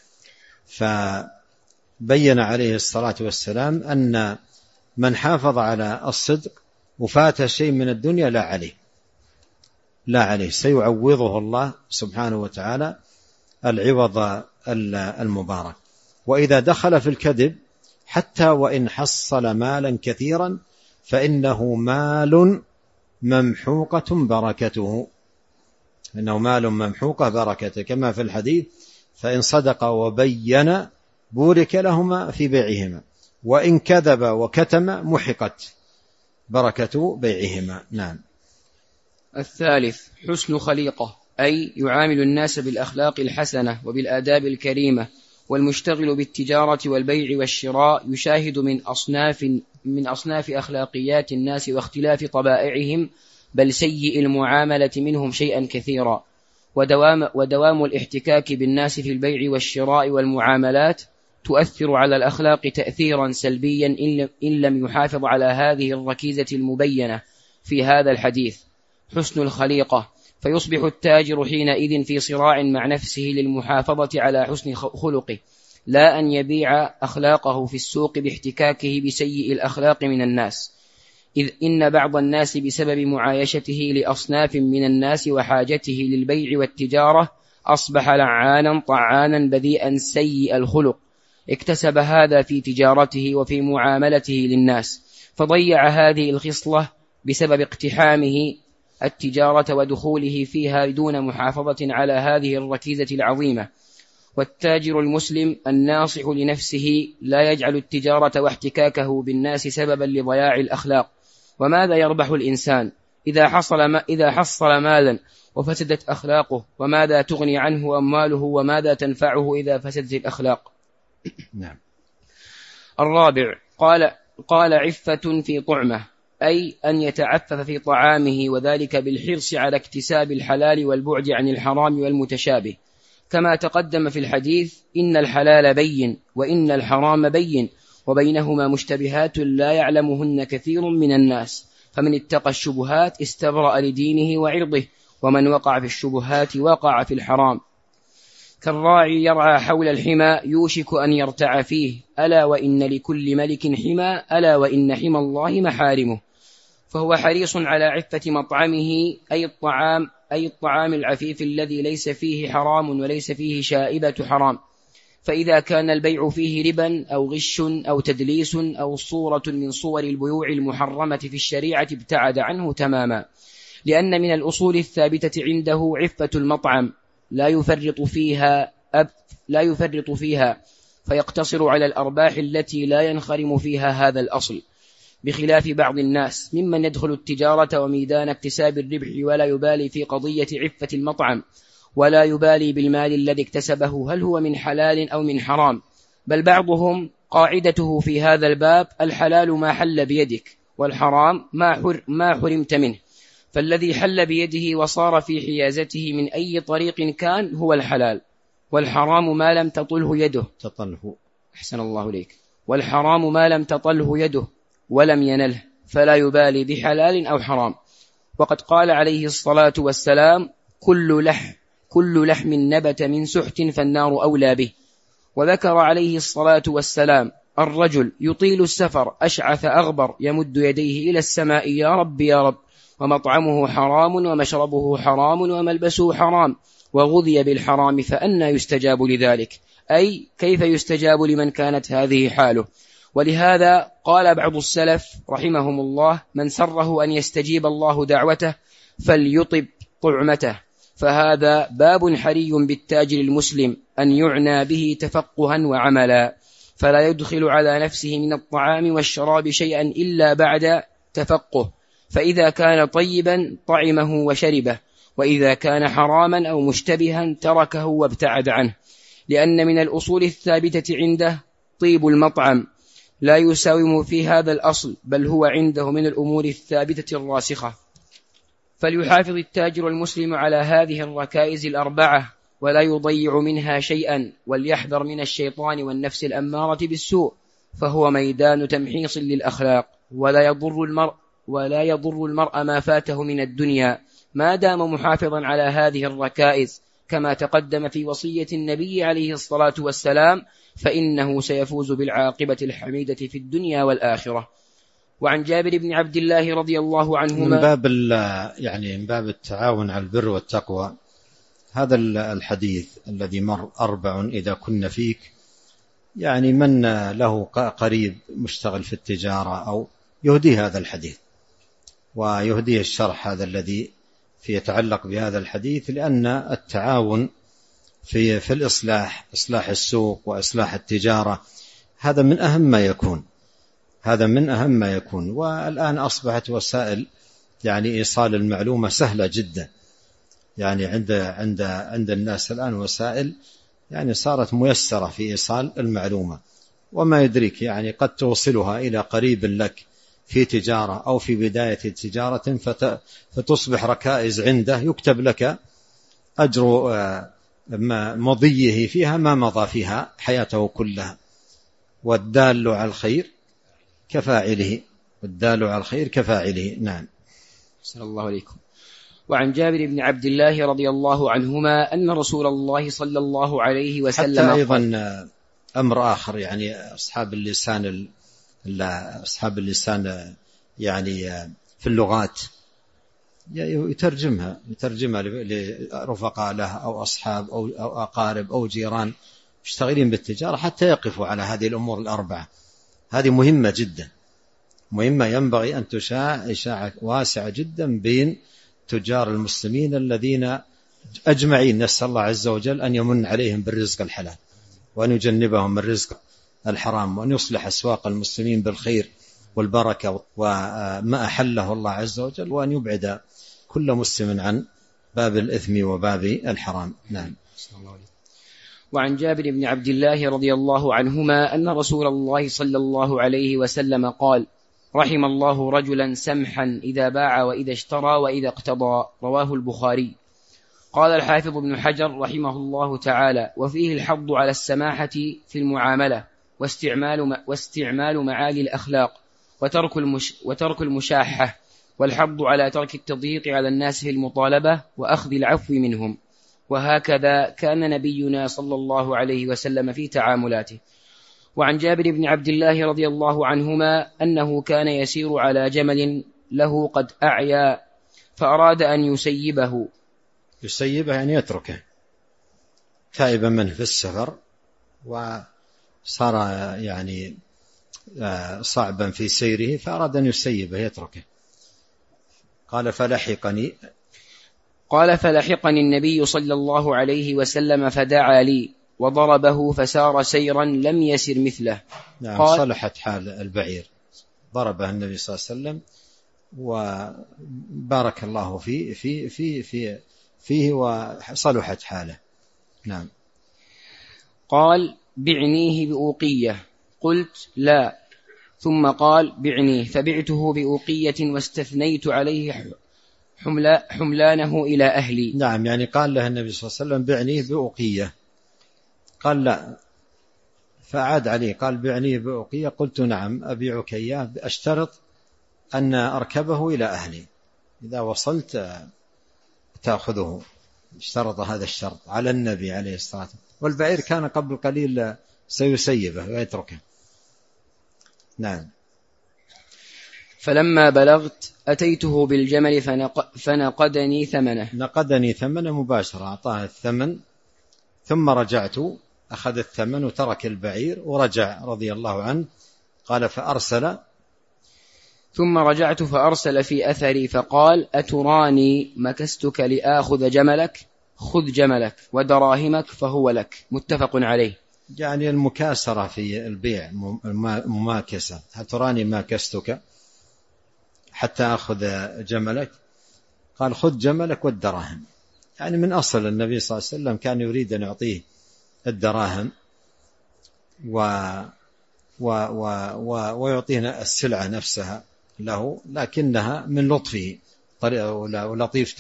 فبين عليه الصلاة والسلام أن من حافظ على الصدق وفات شيء من الدنيا لا عليه سيعوضه الله سبحانه وتعالى العوض المبارك. وإذا دخل في الكذب حتى وإن حصل مالا كثيرا فإنه مال ممحوقة بركته، إنه مال ممحوقة بركته، كما في الحديث فإن صدق وبين بورك لهما في بيعهما، وإن كذب وكتم محقت بركة بيعهما. نعم. الثالث حسن خليقة، أي يعامل الناس بالأخلاق الحسنة وبالآداب الكريمة. والمشتغل بالتجارة والبيع والشراء يشاهد من أصناف أخلاقيات الناس واختلاف طبائعهم، بل سيء المعاملة منهم شيئا كثيرا. ودوام الاحتكاك بالناس في البيع والشراء والمعاملات تؤثر على الأخلاق تأثيرا سلبيا إن لم يحافظ على هذه الركيزة المبينة في هذا الحديث، حسن الخليقة. فيصبح التاجر حينئذ في صراع مع نفسه للمحافظة على حسن خلقه، لا أن يبيع أخلاقه في السوق باحتكاكه بسيء الأخلاق من الناس، إذ إن بعض الناس بسبب معايشته لأصناف من الناس وحاجته للبيع والتجارة أصبح لعانا طعانا بذيئا سيء الخلق، اكتسب هذا في تجارته وفي معاملته للناس، فضيع هذه الخصلة بسبب اقتحامه التجارة ودخوله فيها دون محافظة على هذه الركيزة العظيمة. والتاجر المسلم الناصح لنفسه لا يجعل التجارة واحتكاكه بالناس سببا لضياع الأخلاق. وماذا يربح الإنسان إذا حصل مالا وفسدت أخلاقه؟ وماذا تغني عنه أمواله؟ وماذا تنفعه إذا فسدت الأخلاق؟ نعم. الرابع قال عفة في طعمه، أي أن يتعفف في طعامه، وذلك بالحرص على اكتساب الحلال والبعد عن الحرام والمتشابه، كما تقدم في الحديث: إن الحلال بين وإن الحرام بين وبينهما مشتبهات لا يعلمهن كثير من الناس، فمن اتقى الشبهات استبرأ لدينه وعرضه، ومن وقع في الشبهات وقع في الحرام. كالراعي يرعى حول الحمى يوشك أن يرتع فيه، ألا وإن لكل ملك حمى، ألا وإن حمى الله محارمه. فهو حريص على عفة مطعمه، أي الطعام العفيف الذي ليس فيه حرام وليس فيه شائبة حرام. فإذا كان البيع فيه ربا أو غش أو تدليس أو صورة من صور البيوع المحرمة في الشريعة ابتعد عنه تماما، لأن من الأصول الثابتة عنده عفة المطعم، لا يفرط فيها فيقتصر على الأرباح التي لا ينخرم فيها هذا الأصل، بخلاف بعض الناس ممن يدخل التجارة وميدان اكتساب الربح ولا يبالي في قضية عفة المطعم، ولا يبالي بالمال الذي اكتسبه هل هو من حلال أو من حرام، بل بعضهم قاعدته في هذا الباب: الحلال ما حل بيدك، والحرام ما حرمت منه. فالذي حل بيده وصار في حيازته من أي طريق كان هو الحلال، والحرام ما لم تطله يده. أحسن الله إليك. والحرام ما لم تطله يده ولم ينله، فلا يبالي بحلال أو حرام. وقد قال عليه الصلاة والسلام: كل لحم نبت من سحت فالنار أولى به. وذكر عليه الصلاة والسلام: الرجل يطيل السفر أشعث أغبر يمد يديه إلى السماء: يا رب يا رب، ومطعمه حرام ومشربه حرام وملبسه حرام، وغذي بالحرام، فأنى يستجاب لذلك؟ أي كيف يستجاب لمن كانت هذه حاله؟ ولهذا قال بعض السلف رحمهم الله: من سره أن يستجيب الله دعوته فليطب طعمته. فهذا باب حري بالتاجر المسلم أن يعنى به تفقها وعملا، فلا يدخل على نفسه من الطعام والشراب شيئا إلا بعد تفقه، فإذا كان طيبا طعمه وشربه، وإذا كان حراما أو مشتبها تركه وابتعد عنه، لأن من الأصول الثابتة عنده طيب المطعم، لا يساوم في هذا الأصل، بل هو عنده من الأمور الثابتة الراسخة. فليحافظ التاجر المسلم على هذه الركائز الأربعة ولا يضيع منها شيئا، وليحذر من الشيطان والنفس الأمارة بالسوء، فهو ميدان تمحيص للأخلاق، ولا يضر المرء ما فاته من الدنيا ما دام محافظا على هذه الركائز، كما تقدم في وصية النبي عليه الصلاة والسلام: فإنه سيفوز بالعاقبة الحميدة في الدنيا والآخرة. وعن جابر بن عبد الله رضي الله عنهما من باب التعاون على البر والتقوى، هذا الحديث الذي مر: 4 إذا كن فيك، يعني من له قريب مشتغل في التجارة أو يهديه هذا الحديث ويهديه الشرح هذا الذي يتعلق بهذا الحديث، لأن التعاون في الإصلاح، إصلاح السوق وإصلاح التجارة، هذا من أهم ما يكون. والآن أصبحت وسائل إيصال المعلومة سهلة جدا، عند الناس الآن وسائل صارت ميسرة في إيصال المعلومة، وما يدريك قد توصلها إلى قريب لك في تجارة أو في بداية تجارة، فتصبح ركائز عنده يكتب لك أجر مضيه فيها ما مضى فيها حياته كلها. والدال على الخير كفاعله. نعم. صلى الله عليكم. وعن جابر بن عبد الله رضي الله عنهما أن رسول الله صلى الله عليه وسلم حتى أيضا أمر آخر، أصحاب اللسان في اللغات يترجمها لرفقاء له أو أصحاب أو أقارب أو جيران مشتغلين بالتجارة، حتى يقفوا على هذه الأمور ال4. هذه مهمة جدا، ينبغي أن تشاع إشاعة واسعة جدا بين تجار المسلمين الذين أجمعين. نسأل الله عز وجل أن يمن عليهم بالرزق الحلال، وأن يجنبهم من الرزق الحرام، وأن يصلح أسواق المسلمين بالخير والبركة وما أحله الله عز وجل، وأن يبعد كل مسلم عن باب الإثم وباب الحرام. نعم. وعن جابر بن عبد الله رضي الله عنهما أن رسول الله صلى الله عليه وسلم قال: رحم الله رجلا سمحا إذا باع وإذا اشترى وإذا اقتضى. رواه البخاري. قال الحافظ ابن حجر رحمه الله تعالى: وفيه الحض على السماحة في المعاملة واستعمال معالي الأخلاق وترك المشاحة، والحض على ترك التضييق على الناس في المطالبة وأخذ العفو منهم. وهكذا كان نبينا صلى الله عليه وسلم في تعاملاته. وعن جابر بن عبد الله رضي الله عنهما أنه كان يسير على جمل له قد أعيا فأراد أن يسيبه يعني يتركه، تائبا منه في السفر، وصار يعني صعبا في سيره، فأراد أن يسيبه يتركه. قال فلحقني النبي صلى الله عليه وسلم فدعا لي وضربه فسار سيرا لم يسر مثله. نعم، صلحت حال البعير، ضربه النبي صلى الله عليه وسلم وبارك الله فيه وصلحت حاله. نعم. قال: بعنيه بأوقية. قلت: لا. ثم قال: بعنيه. فبعته بأوقية واستثنيت عليه حملانه إلى أهلي. نعم، يعني قال له النبي صلى الله عليه وسلم: بعنيه بأوقية. قال: لا. فعاد عليه قال: بعنيه بأوقية. قلت: نعم، أبيعك إياه، أشترط أن أركبه إلى أهلي، إذا وصلت تأخذه. اشترط هذا الشرط على النبي عليه الصلاة والسلام. والبعير كان قبل قليل سيسيبه ويتركه. نعم. فلما بلغت أتيته بالجمل فنقدني ثمنه مباشرة، أعطاه الثمن، ثم رجعت أخذ الثمن وترك البعير ورجع رضي الله عنه. قال: ثم رجعت فأرسل في أثري فقال: أتراني مكستك لآخذ جملك؟ خذ جملك ودراهمك فهو لك. متفق عليه. يعني المكاسرة في البيع، مماكسة. أتراني ماكستك حتى أخذ جملك؟ قال: خذ جملك والدراهم. يعني من أصل النبي صلى الله عليه وسلم كان يريد أن يعطيه الدراهم ويعطينا السلعة نفسها له، لكنها من لطفه ولطيف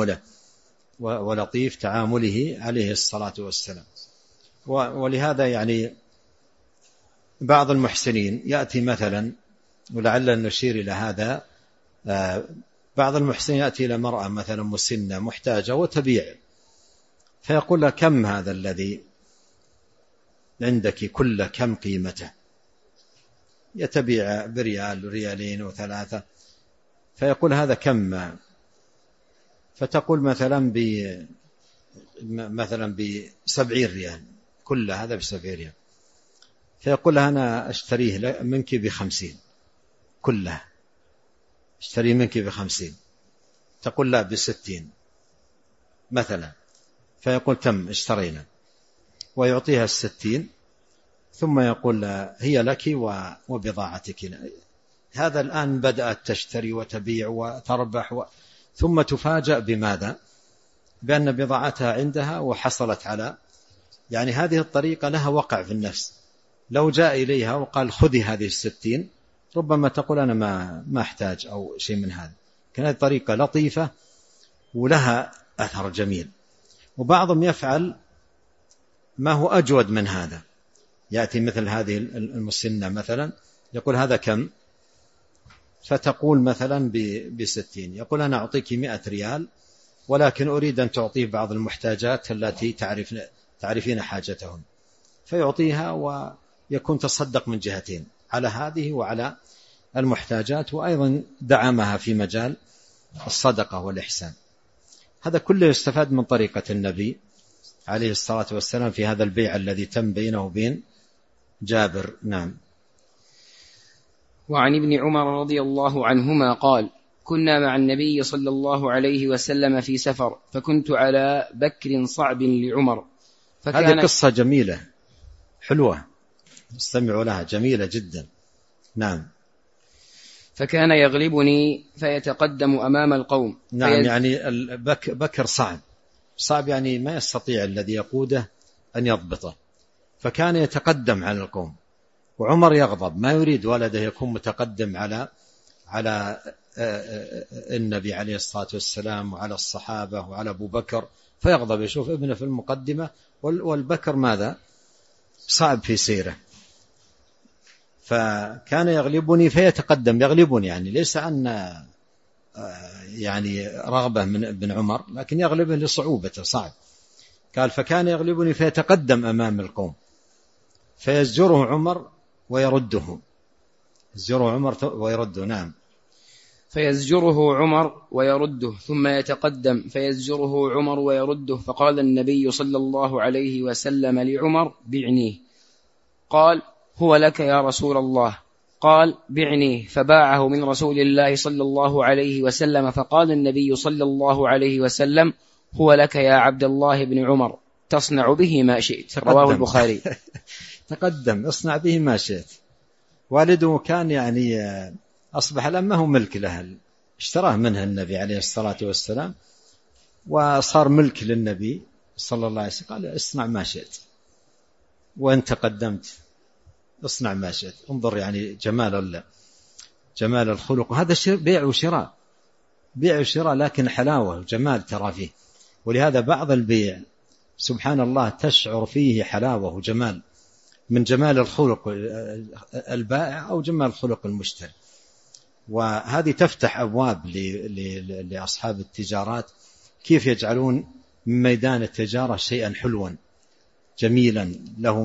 تعامله عليه الصلاة والسلام. ولهذا يعني بعض المحسنين يأتي مثلا، ولعل نشير إلى هذا، بعض المحسنين يأتي إلى مرأة مثلا مسنة محتاجة وتبيع، فيقول لها: كم هذا الذي عندك؟ كل كم قيمته؟ يتبيع بريال وريالين وثلاثة، فيقول: هذا كم؟ فتقول مثلا ب70 ريال، كل هذا ب70 ريال. فيقول: أنا أشتريه منك ب50، كله اشتريه منك ب50. تقول: لا، ب60 مثلا. فيقول: تم، اشترينا. ويعطيها 60، ثم يقول: هي لك وبضاعتك. هذا الآن بدأت تشتري وتبيع وتربح، ثم تفاجأ بماذا؟ بأن بضاعتها عندها وحصلت على، يعني هذه الطريقة لها وقع في النفس. لو جاء إليها وقال: خذي هذه 60، ربما تقول: أنا ما أحتاج أو شيء من هذا. كانت طريقة لطيفة ولها أثر جميل. وبعضهم يفعل ما هو أجود من هذا، يأتي مثل هذه المسنة مثلا، يقول: هذا كم؟ فتقول مثلا ب60. يقول: أنا أعطيك 100 ريال، ولكن أريد أن تعطيه بعض المحتاجات التي تعرفين حاجتهم. فيعطيها، ويكون تصدق من جهتين، على هذه وعلى المحتاجات، وأيضا دعمها في مجال الصدقة والإحسان. هذا كله يستفاد من طريقة النبي عليه الصلاة والسلام في هذا البيع الذي تم بينه وبين جابر. نعم. وعن ابن عمر رضي الله عنهما قال: كنا مع النبي صلى الله عليه وسلم في سفر، فكنت على بكر صعب لعمر، هذه قصة جميلة حلوة، استمعوا لها، جميلة جدا. نعم. فكان يغلبني فيتقدم أمام القوم. نعم، يعني بكر صعب، يعني ما يستطيع الذي يقوده أن يضبطه، فكان يتقدم على القوم. وعمر يغضب، ما يريد ولده يكون متقدم على على النبي عليه الصلاة والسلام وعلى الصحابة وعلى أبو بكر، فيغضب يشوف ابنه في المقدمة، والبكر ماذا صعب في سيره، فكان يغلبني فيتقدم، يغلبني يعني ليس أن يعني رغبة من ابن عمر، لكن يغلبه لصعوبته صعب. قال فكان يغلبني فيتقدم أمام القوم فيزجره عمر ويرده، يزجره عمر ويرده. نعم. فيزجره عمر ويرده ثم يتقدم فيزجره عمر ويرده. فقال النبي صلى الله عليه وسلم لعمر: بعنيه. قال: هو لك يا رسول الله. قال: بعنيه. فباعه من رسول الله صلى الله عليه وسلم. فقال النبي صلى الله عليه وسلم: هو لك يا عبد الله بن عمر، تصنع به ما شئت. رواه البخاري. تقدم، اصنع به ما شئت. والده كان يعني أصبح الآن ما هو ملك له، اشتراه منه النبي عليه الصلاة والسلام وصار ملك للنبي صلى الله عليه وسلم. قال اصنع ما شئت، وإن تقدمت اصنع ما شئت. انظر يعني جمال الخلق. هذا بيع وشراء، بيع وشراء، لكن حلاوة وجمال ترى فيه. ولهذا بعض البيع سبحان الله تشعر فيه حلاوة وجمال، من جمال الخلق البائع أو جمال خلق المشتري. وهذه تفتح أبواب لأصحاب التجارات، كيف يجعلون من ميدان التجارة شيئا حلوا جميلا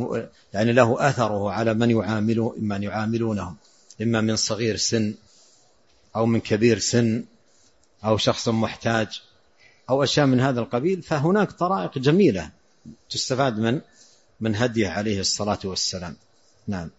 له أثره على من يعاملونهم، إما من صغير سن أو من كبير سن أو شخص محتاج أو أشياء من هذا القبيل. فهناك طرائق جميلة تستفاد من هديه عليه الصلاة والسلام. نعم.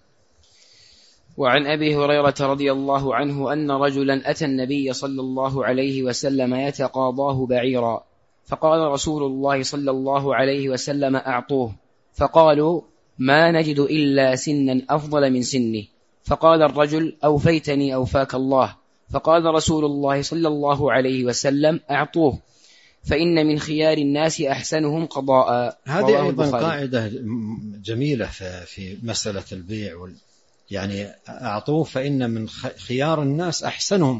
وعن أبي هريرة رضي الله عنه أن رجلا أتى النبي صلى الله عليه وسلم يتقاضاه بعيرا، فقال رسول الله صلى الله عليه وسلم: أعطوه. فقالوا: ما نجد إلا سنا أفضل من سنه. فقال الرجل: أوفيتني أوفاك الله. فقال رسول الله صلى الله عليه وسلم: أعطوه، فإن من خيار الناس أحسنهم قضاء. هذه أيضا قاعدة جميلة في مسألة البيع يعني أعطوه فإن من خيار الناس أحسنهم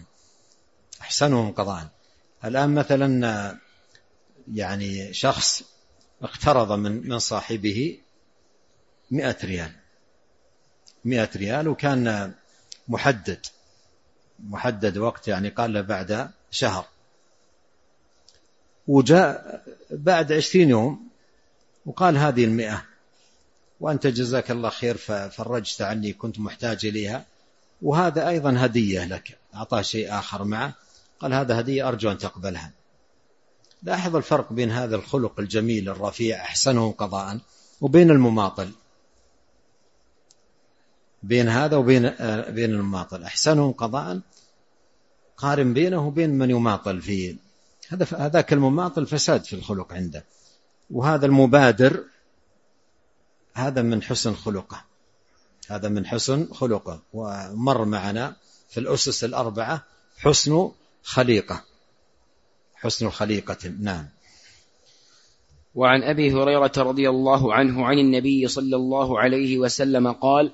قضاء. الآن مثلا يعني شخص اقترض من صاحبه 100 ريال وكان محدد وقت، يعني قال له بعد شهر، وجاء بعد 20 يوم وقال هذه 100 وأنت جزاك الله خير ففرجت عني، كنت محتاج إليها، وهذا أيضا هدية لك. أعطاه شيء آخر معه، قال هذا هدية أرجو أن تقبلها. لاحظ الفرق بين هذا الخلق الجميل الرفيع أحسنه قضاء وبين المماطل، بين هذا وبين المماطل. أحسنه قضاء قارن بينه وبين من يماطل فيه، هذاك المماطل فساد في الخلق عنده، وهذا المبادر هذا من حسن خلقه. ومر معنا في الأسس الأربعة حسن خليقة. نعم. وعن أبي هريرة رضي الله عنه عن النبي صلى الله عليه وسلم قال: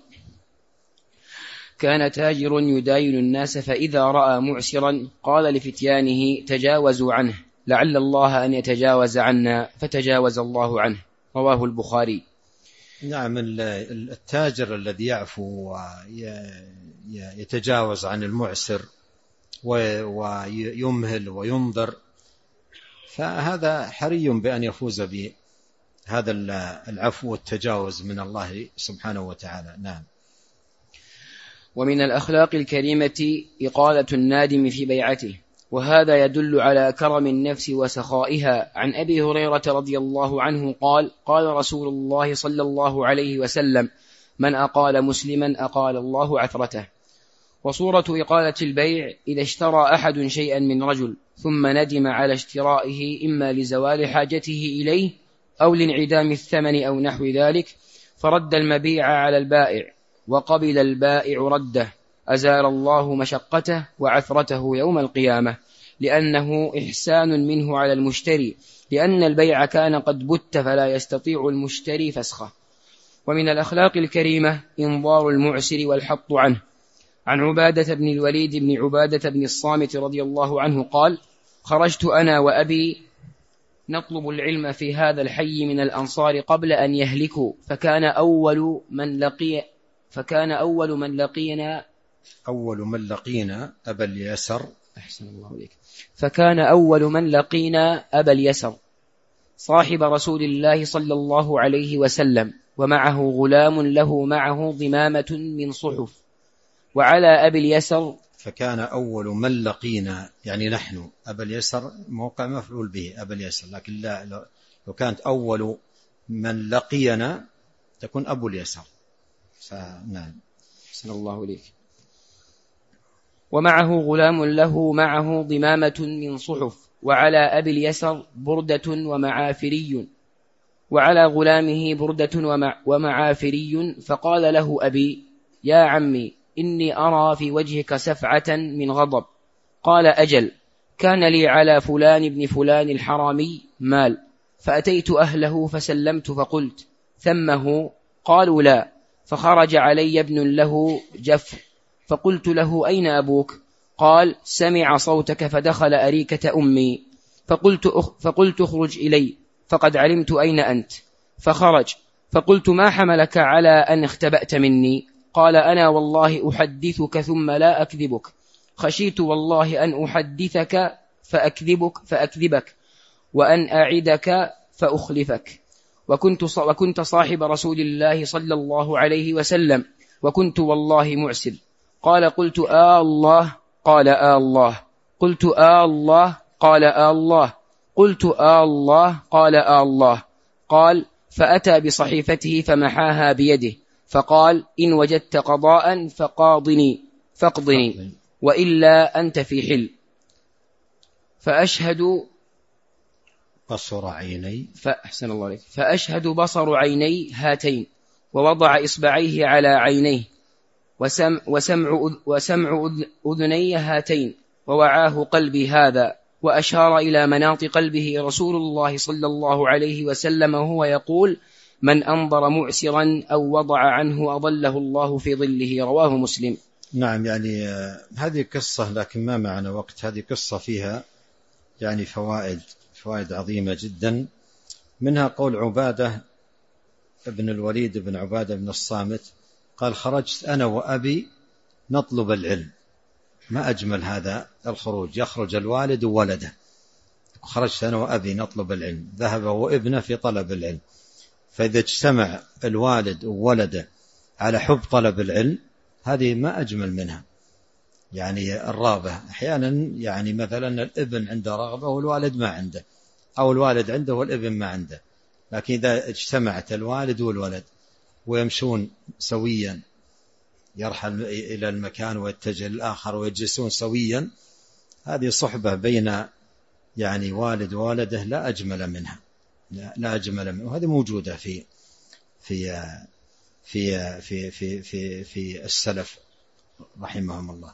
كان تاجر يداين الناس، فإذا رأى معسرا قال لفتيانه: تجاوزوا عنه، لعل الله أن يتجاوز عنا، فتجاوز الله عنه. رواه البخاري. نعم. التاجر الذي يعفو ويتجاوز عن المعسر ويمهل وينظر، فهذا حري بأن يفوز بهذا العفو والتجاوز من الله سبحانه وتعالى. نعم. ومن الأخلاق الكريمة إقالة النادم في بيعته، وهذا يدل على كرم النفس وسخائها. عن أبي هريرة رضي الله عنه قال: قال رسول الله صلى الله عليه وسلم: من أقال مسلما أقال الله عثرته. وصورة إقالة البيع: إذا اشترى أحد شيئا من رجل ثم ندم على اشترائه، إما لزوال حاجته إليه أو لانعدام الثمن أو نحو ذلك، فرد المبيع على البائع وقبل البائع رده، أزال الله مشقته وعثرته يوم القيامة، لأنه إحسان منه على المشتري، لأن البيع كان قد بت فلا يستطيع المشتري فسخه. ومن الأخلاق الكريمة إنظار المعسر والحط عنه، عن عبادة بن الوليد بن عبادة بن الصامت رضي الله عنه قال: خرجت أنا وأبي نطلب العلم في هذا الحي من الأنصار قبل أن يهلكوا، فكان أول من لقينا أبا اليسر. أحسن الله عليك. فكان أول من لقينا أبا اليسر صاحب رسول الله صلى الله عليه وسلم، ومعه غلام له معه ضمامة من صحف، وعلى أبي اليسر. فكان أول من لقينا يعني نحن، أبا اليسر موقع مفعول به أبا اليسر، لكن لا، لو كانت أول من لقينا تكون أبو اليسر. نعم. أحسن الله عليك. ومعه غلام له معه ضمامة من صحف، وعلى أبي اليسر بردة ومعافري، وعلى غلامه بردة ومعافري. فقال له أبي: يا عمي، إني أرى في وجهك سفعة من غضب. قال: أجل، كان لي على فلان بن فلان الحرامي مال، فأتيت أهله فسلمت فقلت: ثمه؟ قالوا: لا. فخرج علي ابن له جفر، فقلت له: أين أبوك؟ قال: سمع صوتك فدخل أريكة أمي، فقلت اخرج إلي فقد علمت أين أنت. فخرج، فقلت: ما حملك على أن اختبأت مني؟ قال: أنا والله أحدثك ثم لا أكذبك، خشيت والله أن أحدثك فأكذبك وأن أعدك فأخلفك، وكنت صاحب رسول الله صلى الله عليه وسلم، وكنت والله معسر. قال: قلت: الله؟ قال: الله. قلت: الله؟ قال: الله. قلت: الله؟ قال: الله. قال: فأتى بصحيفته فمحاها بيده، فقال: إن وجدت قضاء فاقضني، وإلا أنت في حل. فأشهد بصر عيني هاتين، ووضع إصبعيه على عينيه، وسمع أذني هاتين، ووعاه قلبي هذا. وأشار إلى مناط قلبه رسول الله صلى الله عليه وسلم وهو يقول: من أنظر معسرا أو وضع عنه أضله الله في ظله. رواه مسلم. نعم. يعني هذه قصة، لكن ما معنا وقت. هذه قصة فيها يعني فوائد عظيمة جدا. منها قول عبادة ابن الوليد بن عبادة بن الصامت قال: خرجت أنا وأبي نطلب العلم. ما أجمل هذا الخروج، يخرج الوالد وولده. خرجت أنا وأبي نطلب العلم، ذهب وابنه في طلب العلم. فإذا اجتمع الوالد وولده على حب طلب العلم، هذه ما أجمل منها. يعني الرغبة أحيانا، يعني مثلا الابن عنده رغبة والوالد ما عنده، أو الوالد عنده والابن ما عنده، لكن إذا اجتمعت الوالد والولد ويمشون سويا، يرحل إلى المكان ويتجه للآخر ويجلسون سويا، هذه صحبة بين يعني والد وولده لا أجمل منها، وهذه موجودة في في في في في في في السلف رحمهم الله.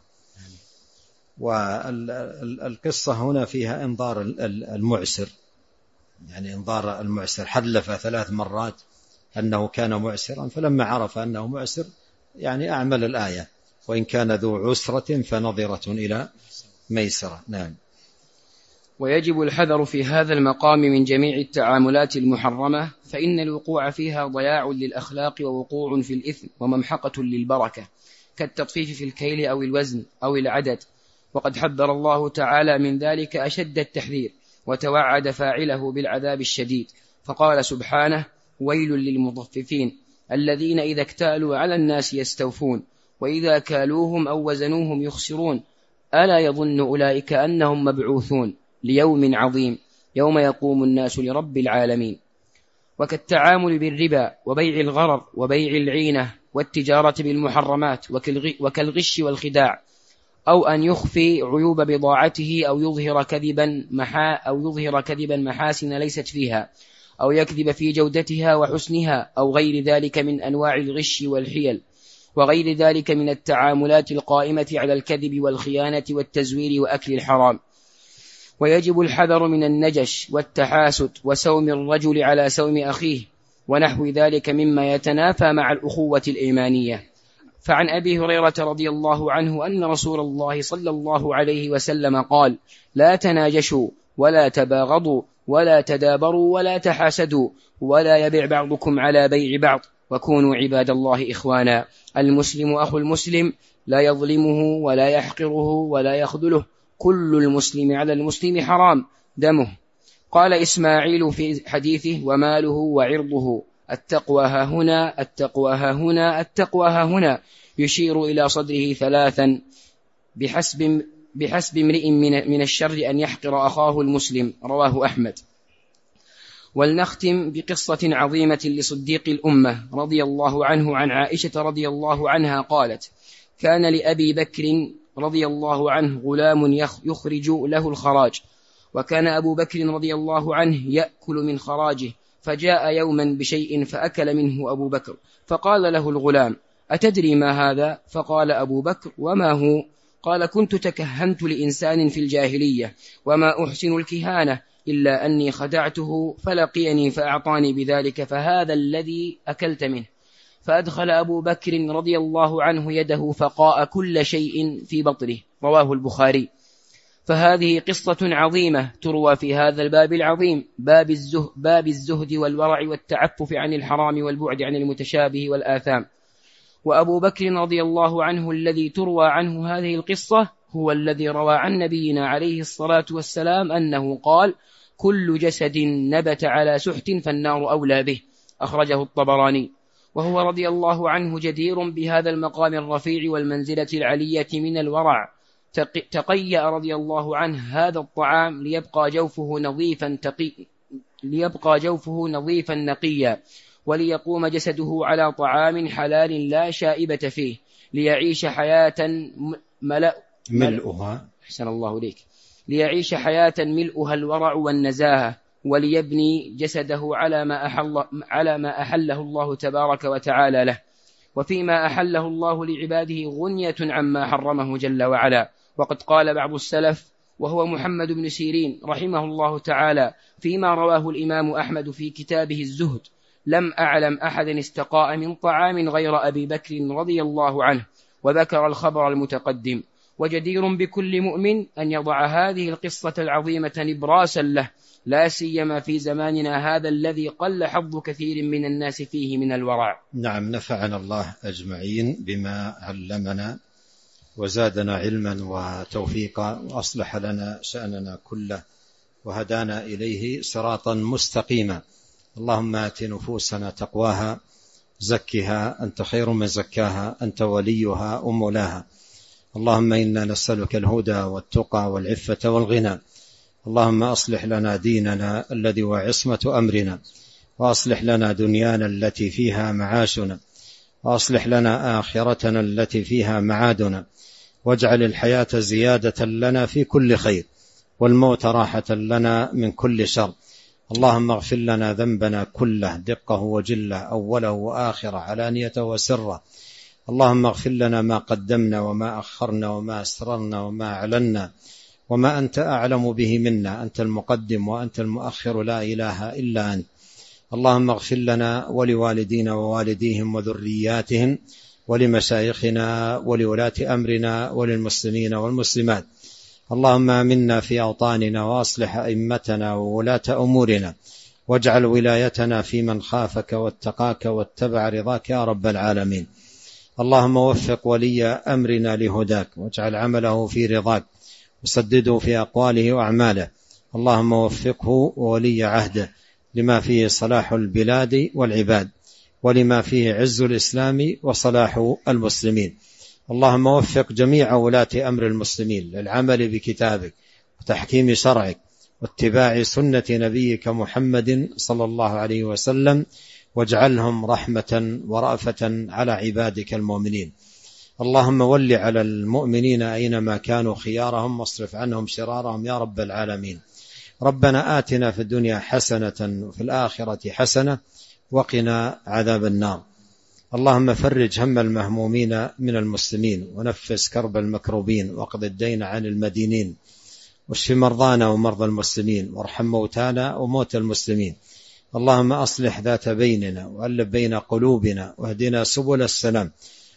والقصة هنا فيها انظار المعسر، يعني انظار المعسر. حلف 3 مرات أنه كان معسرا، فلما عرف أنه معسر يعني أعمل الآية: وإن كان ذو عسرة فنظرة إلى ميسرة. نعم. ويجب الحذر في هذا المقام من جميع التعاملات المحرمة، فإن الوقوع فيها ضياع للأخلاق ووقوع في الإثم وممحقة للبركة، كالتطفيف في الكيل أو الوزن أو العدد. وقد حذر الله تعالى من ذلك أشد التحذير، وتوعد فاعله بالعذاب الشديد، فقال سبحانه: ويل للمطففين الذين إذا اكتالوا على الناس يستوفون وإذا كالوهم أو وزنوهم يخسرون ألا يظن أولئك أنهم مبعوثون ليوم عظيم يوم يقوم الناس لرب العالمين. وكالتعامل بالربا وبيع الغرر وبيع العينة والتجارة بالمحرمات وكالغش والخداع، أو أن يخفي عيوب بضاعته أو يظهر كذبا محاسن ليست فيها، أو يكذب في جودتها وحسنها، أو غير ذلك من أنواع الغش والحيل، وغير ذلك من التعاملات القائمة على الكذب والخيانة والتزوير وأكل الحرام. ويجب الحذر من النجش والتحاسد وسوم الرجل على سوم أخيه ونحو ذلك مما يتنافى مع الأخوة الإيمانية. فعن أبي هريرة رضي الله عنه أن رسول الله صلى الله عليه وسلم قال: لا تناجشوا ولا تباغضوا ولا تدابروا ولا تحاسدوا ولا يبيع بعضكم على بيع بعض وكونوا عباد الله إخوانا. المسلم أخو المسلم لا يظلمه ولا يحقره ولا يخذله، كل المسلم على المسلم حرام دمه. قال إسماعيل في حديثه: وماله وعرضه، التقوى ها هنا، التقوى ها هنا، التقوى ها هنا، يشير إلى صدره ثلاثا: بحسب امرئ من الشر أن يحقر أخاه المسلم. رواه أحمد. ولنختم بقصة عظيمة لصديق الأمة رضي الله عنه عن عائشة رضي الله عنها قالت: كان لأبي بكر رضي الله عنه غلام يخرج له الخراج، وكان أبو بكر رضي الله عنه يأكل من خراجه، فجاء يوما بشيء فأكل منه أبو بكر، فقال له الغلام: أتدري ما هذا؟ فقال أبو بكر: وما هو؟ قال: كنت تكهنت لإنسان في الجاهلية، وما أحسن الكهانة إلا أني خدعته فلقيني فأعطاني بذلك، فهذا الذي أكلت منه. فأدخل أبو بكر رضي الله عنه يده فقاء كل شيء في بطنه. رواه البخاري. فهذه قصة عظيمة تروى في هذا الباب العظيم، باب الزهد والورع والتعفف عن الحرام والبعد عن المتشابه والآثام. وأبو بكر رضي الله عنه الذي تروى عنه هذه القصة هو الذي روى عن نبينا عليه الصلاة والسلام أنه قال: كل جسد نبت على سحت فالنار أولى به. أخرجه الطبراني. وهو رضي الله عنه جدير بهذا المقام الرفيع والمنزلة العلية من الورع. تقيأ رضي الله عنه هذا الطعام ليبقى جوفه نظيفا نقيا، وليقوم جسده على طعام حلال لا شائبة فيه، ليعيش حياة ملؤها أحسن الله إليك، ليعيش حياة ملؤها الورع والنزاهة، وليبني جسده على ما أحله الله تبارك وتعالى له، وفيما أحله الله لعباده غنية عما حرمه جل وعلا. وقد قال بعض السلف وهو محمد بن سيرين رحمه الله تعالى فيما رواه الإمام أحمد في كتابه الزهد: لم أعلم أحدا استقاء من طعام غير أبي بكر رضي الله عنه. وذكر الخبر المتقدم. وجدير بكل مؤمن أن يضع هذه القصة العظيمة نبراسا له، لا سيما في زماننا هذا الذي قل حظ كثير من الناس فيه من الورع. نعم، نفعنا الله أجمعين بما علمنا وزادنا علما وتوفيقا، وأصلح لنا شأننا كله، وهدانا إليه صراطا مستقيما. اللهم آت نفوسنا تقواها، زكها أنت خير من زكاها، أنت وليها ومولاها. اللهم إنا نسألك الهدى والتقى والعفة والغنى. اللهم أصلح لنا ديننا الذي هو عصمة أمرنا، وأصلح لنا دنيانا التي فيها معاشنا، وأصلح لنا آخرتنا التي فيها معادنا، واجعل الحياة زيادة لنا في كل خير، والموت راحة لنا من كل شر. اللهم اغفر لنا ذنبنا كله، دقه وجله، أوله وآخره، علانيته وسره. اللهم اغفر لنا ما قدمنا وما أخرنا وما أسررنا وما أعلنا وما أنت أعلم به منا، أنت المقدم وأنت المؤخر، لا إله إلا أنت. اللهم اغفر لنا ولوالدينا ووالديهم وذرياتهم ولمشايخنا ولولاة أمرنا وللمسلمين والمسلمات. اللهم آمنا في أوطاننا وأصلح أئمتنا وولاة أمورنا، واجعل ولايتنا في من خافك واتقاك واتبع رضاك يا رب العالمين. اللهم وفق ولي أمرنا لهداك، واجعل عمله في رضاك، وسدده في أقواله وأعماله. اللهم وفقه وولي عهده لما فيه صلاح البلاد والعباد، ولما فيه عز الإسلام وصلاح المسلمين. اللهم وفق جميع ولاة أمر المسلمين للعمل بكتابك وتحكيم شرعك واتباع سنة نبيك محمد صلى الله عليه وسلم، واجعلهم رحمة ورأفة على عبادك المؤمنين. اللهم ول على المؤمنين أينما كانوا خيارهم، واصرف عنهم شرارهم يا رب العالمين. ربنا آتنا في الدنيا حسنة وفي الآخرة حسنة وقنا عذاب النار. اللهم فرج هم المهمومين من المسلمين، ونفس كرب المكروبين، واقض الدين عن المدينين، واشف مرضانا ومرضى المسلمين، وارحم موتانا وموتى المسلمين. اللهم أصلح ذات بيننا، وألف بين قلوبنا، واهدنا سبل السلام،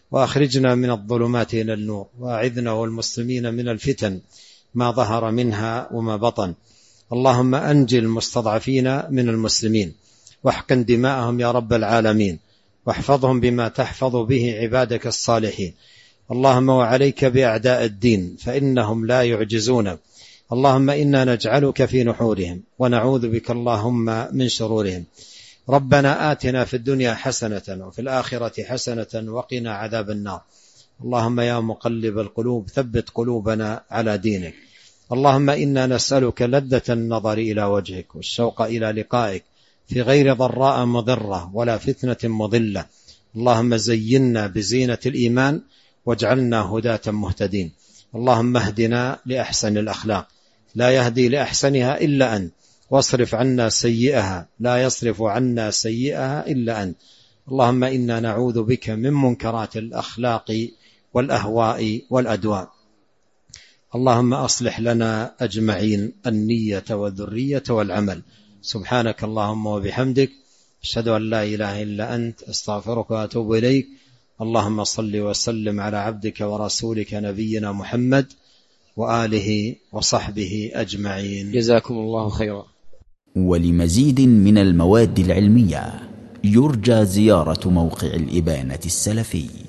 وأخرجنا من الظلمات إلى النور، وأعذنا والمسلمين من الفتن ما ظهر منها وما بطن. اللهم أنجي المستضعفين من المسلمين واحقن دماءهم يا رب العالمين، واحفظهم بما تحفظ به عبادك الصالحين. اللهم وعليك بأعداء الدين فإنهم لا يعجزون. اللهم إنا نجعلك في نحورهم ونعوذ بك اللهم من شرورهم. ربنا آتنا في الدنيا حسنة وفي الآخرة حسنة وقنا عذاب النار. اللهم يا مقلب القلوب ثبت قلوبنا على دينك. اللهم إنا نسألك لذة النظر إلى وجهك والشوق إلى لقائك في غير ضراء مضرة ولا فتنة مضلة. اللهم زينا بزينة الإيمان واجعلنا هداة مهتدين. اللهم اهدنا لأحسن الأخلاق لا يهدي لأحسنها إلا أنت، واصرف عنا سيئها لا يصرف عنا سيئها إلا أنت. اللهم إنا نعوذ بك من منكرات الأخلاق والأهواء والأدواء. اللهم أصلح لنا أجمعين النية والذرية والعمل. سبحانك اللهم وبحمدك، أشهد أن لا إله إلا أنت، أستغفرك وأتوب إليك. اللهم صل وسلم على عبدك ورسولك نبينا محمد وآله وصحبه أجمعين. جزاكم الله خيرا. ولمزيد من المواد العلمية يرجى زيارة موقع الإبانة السلفي.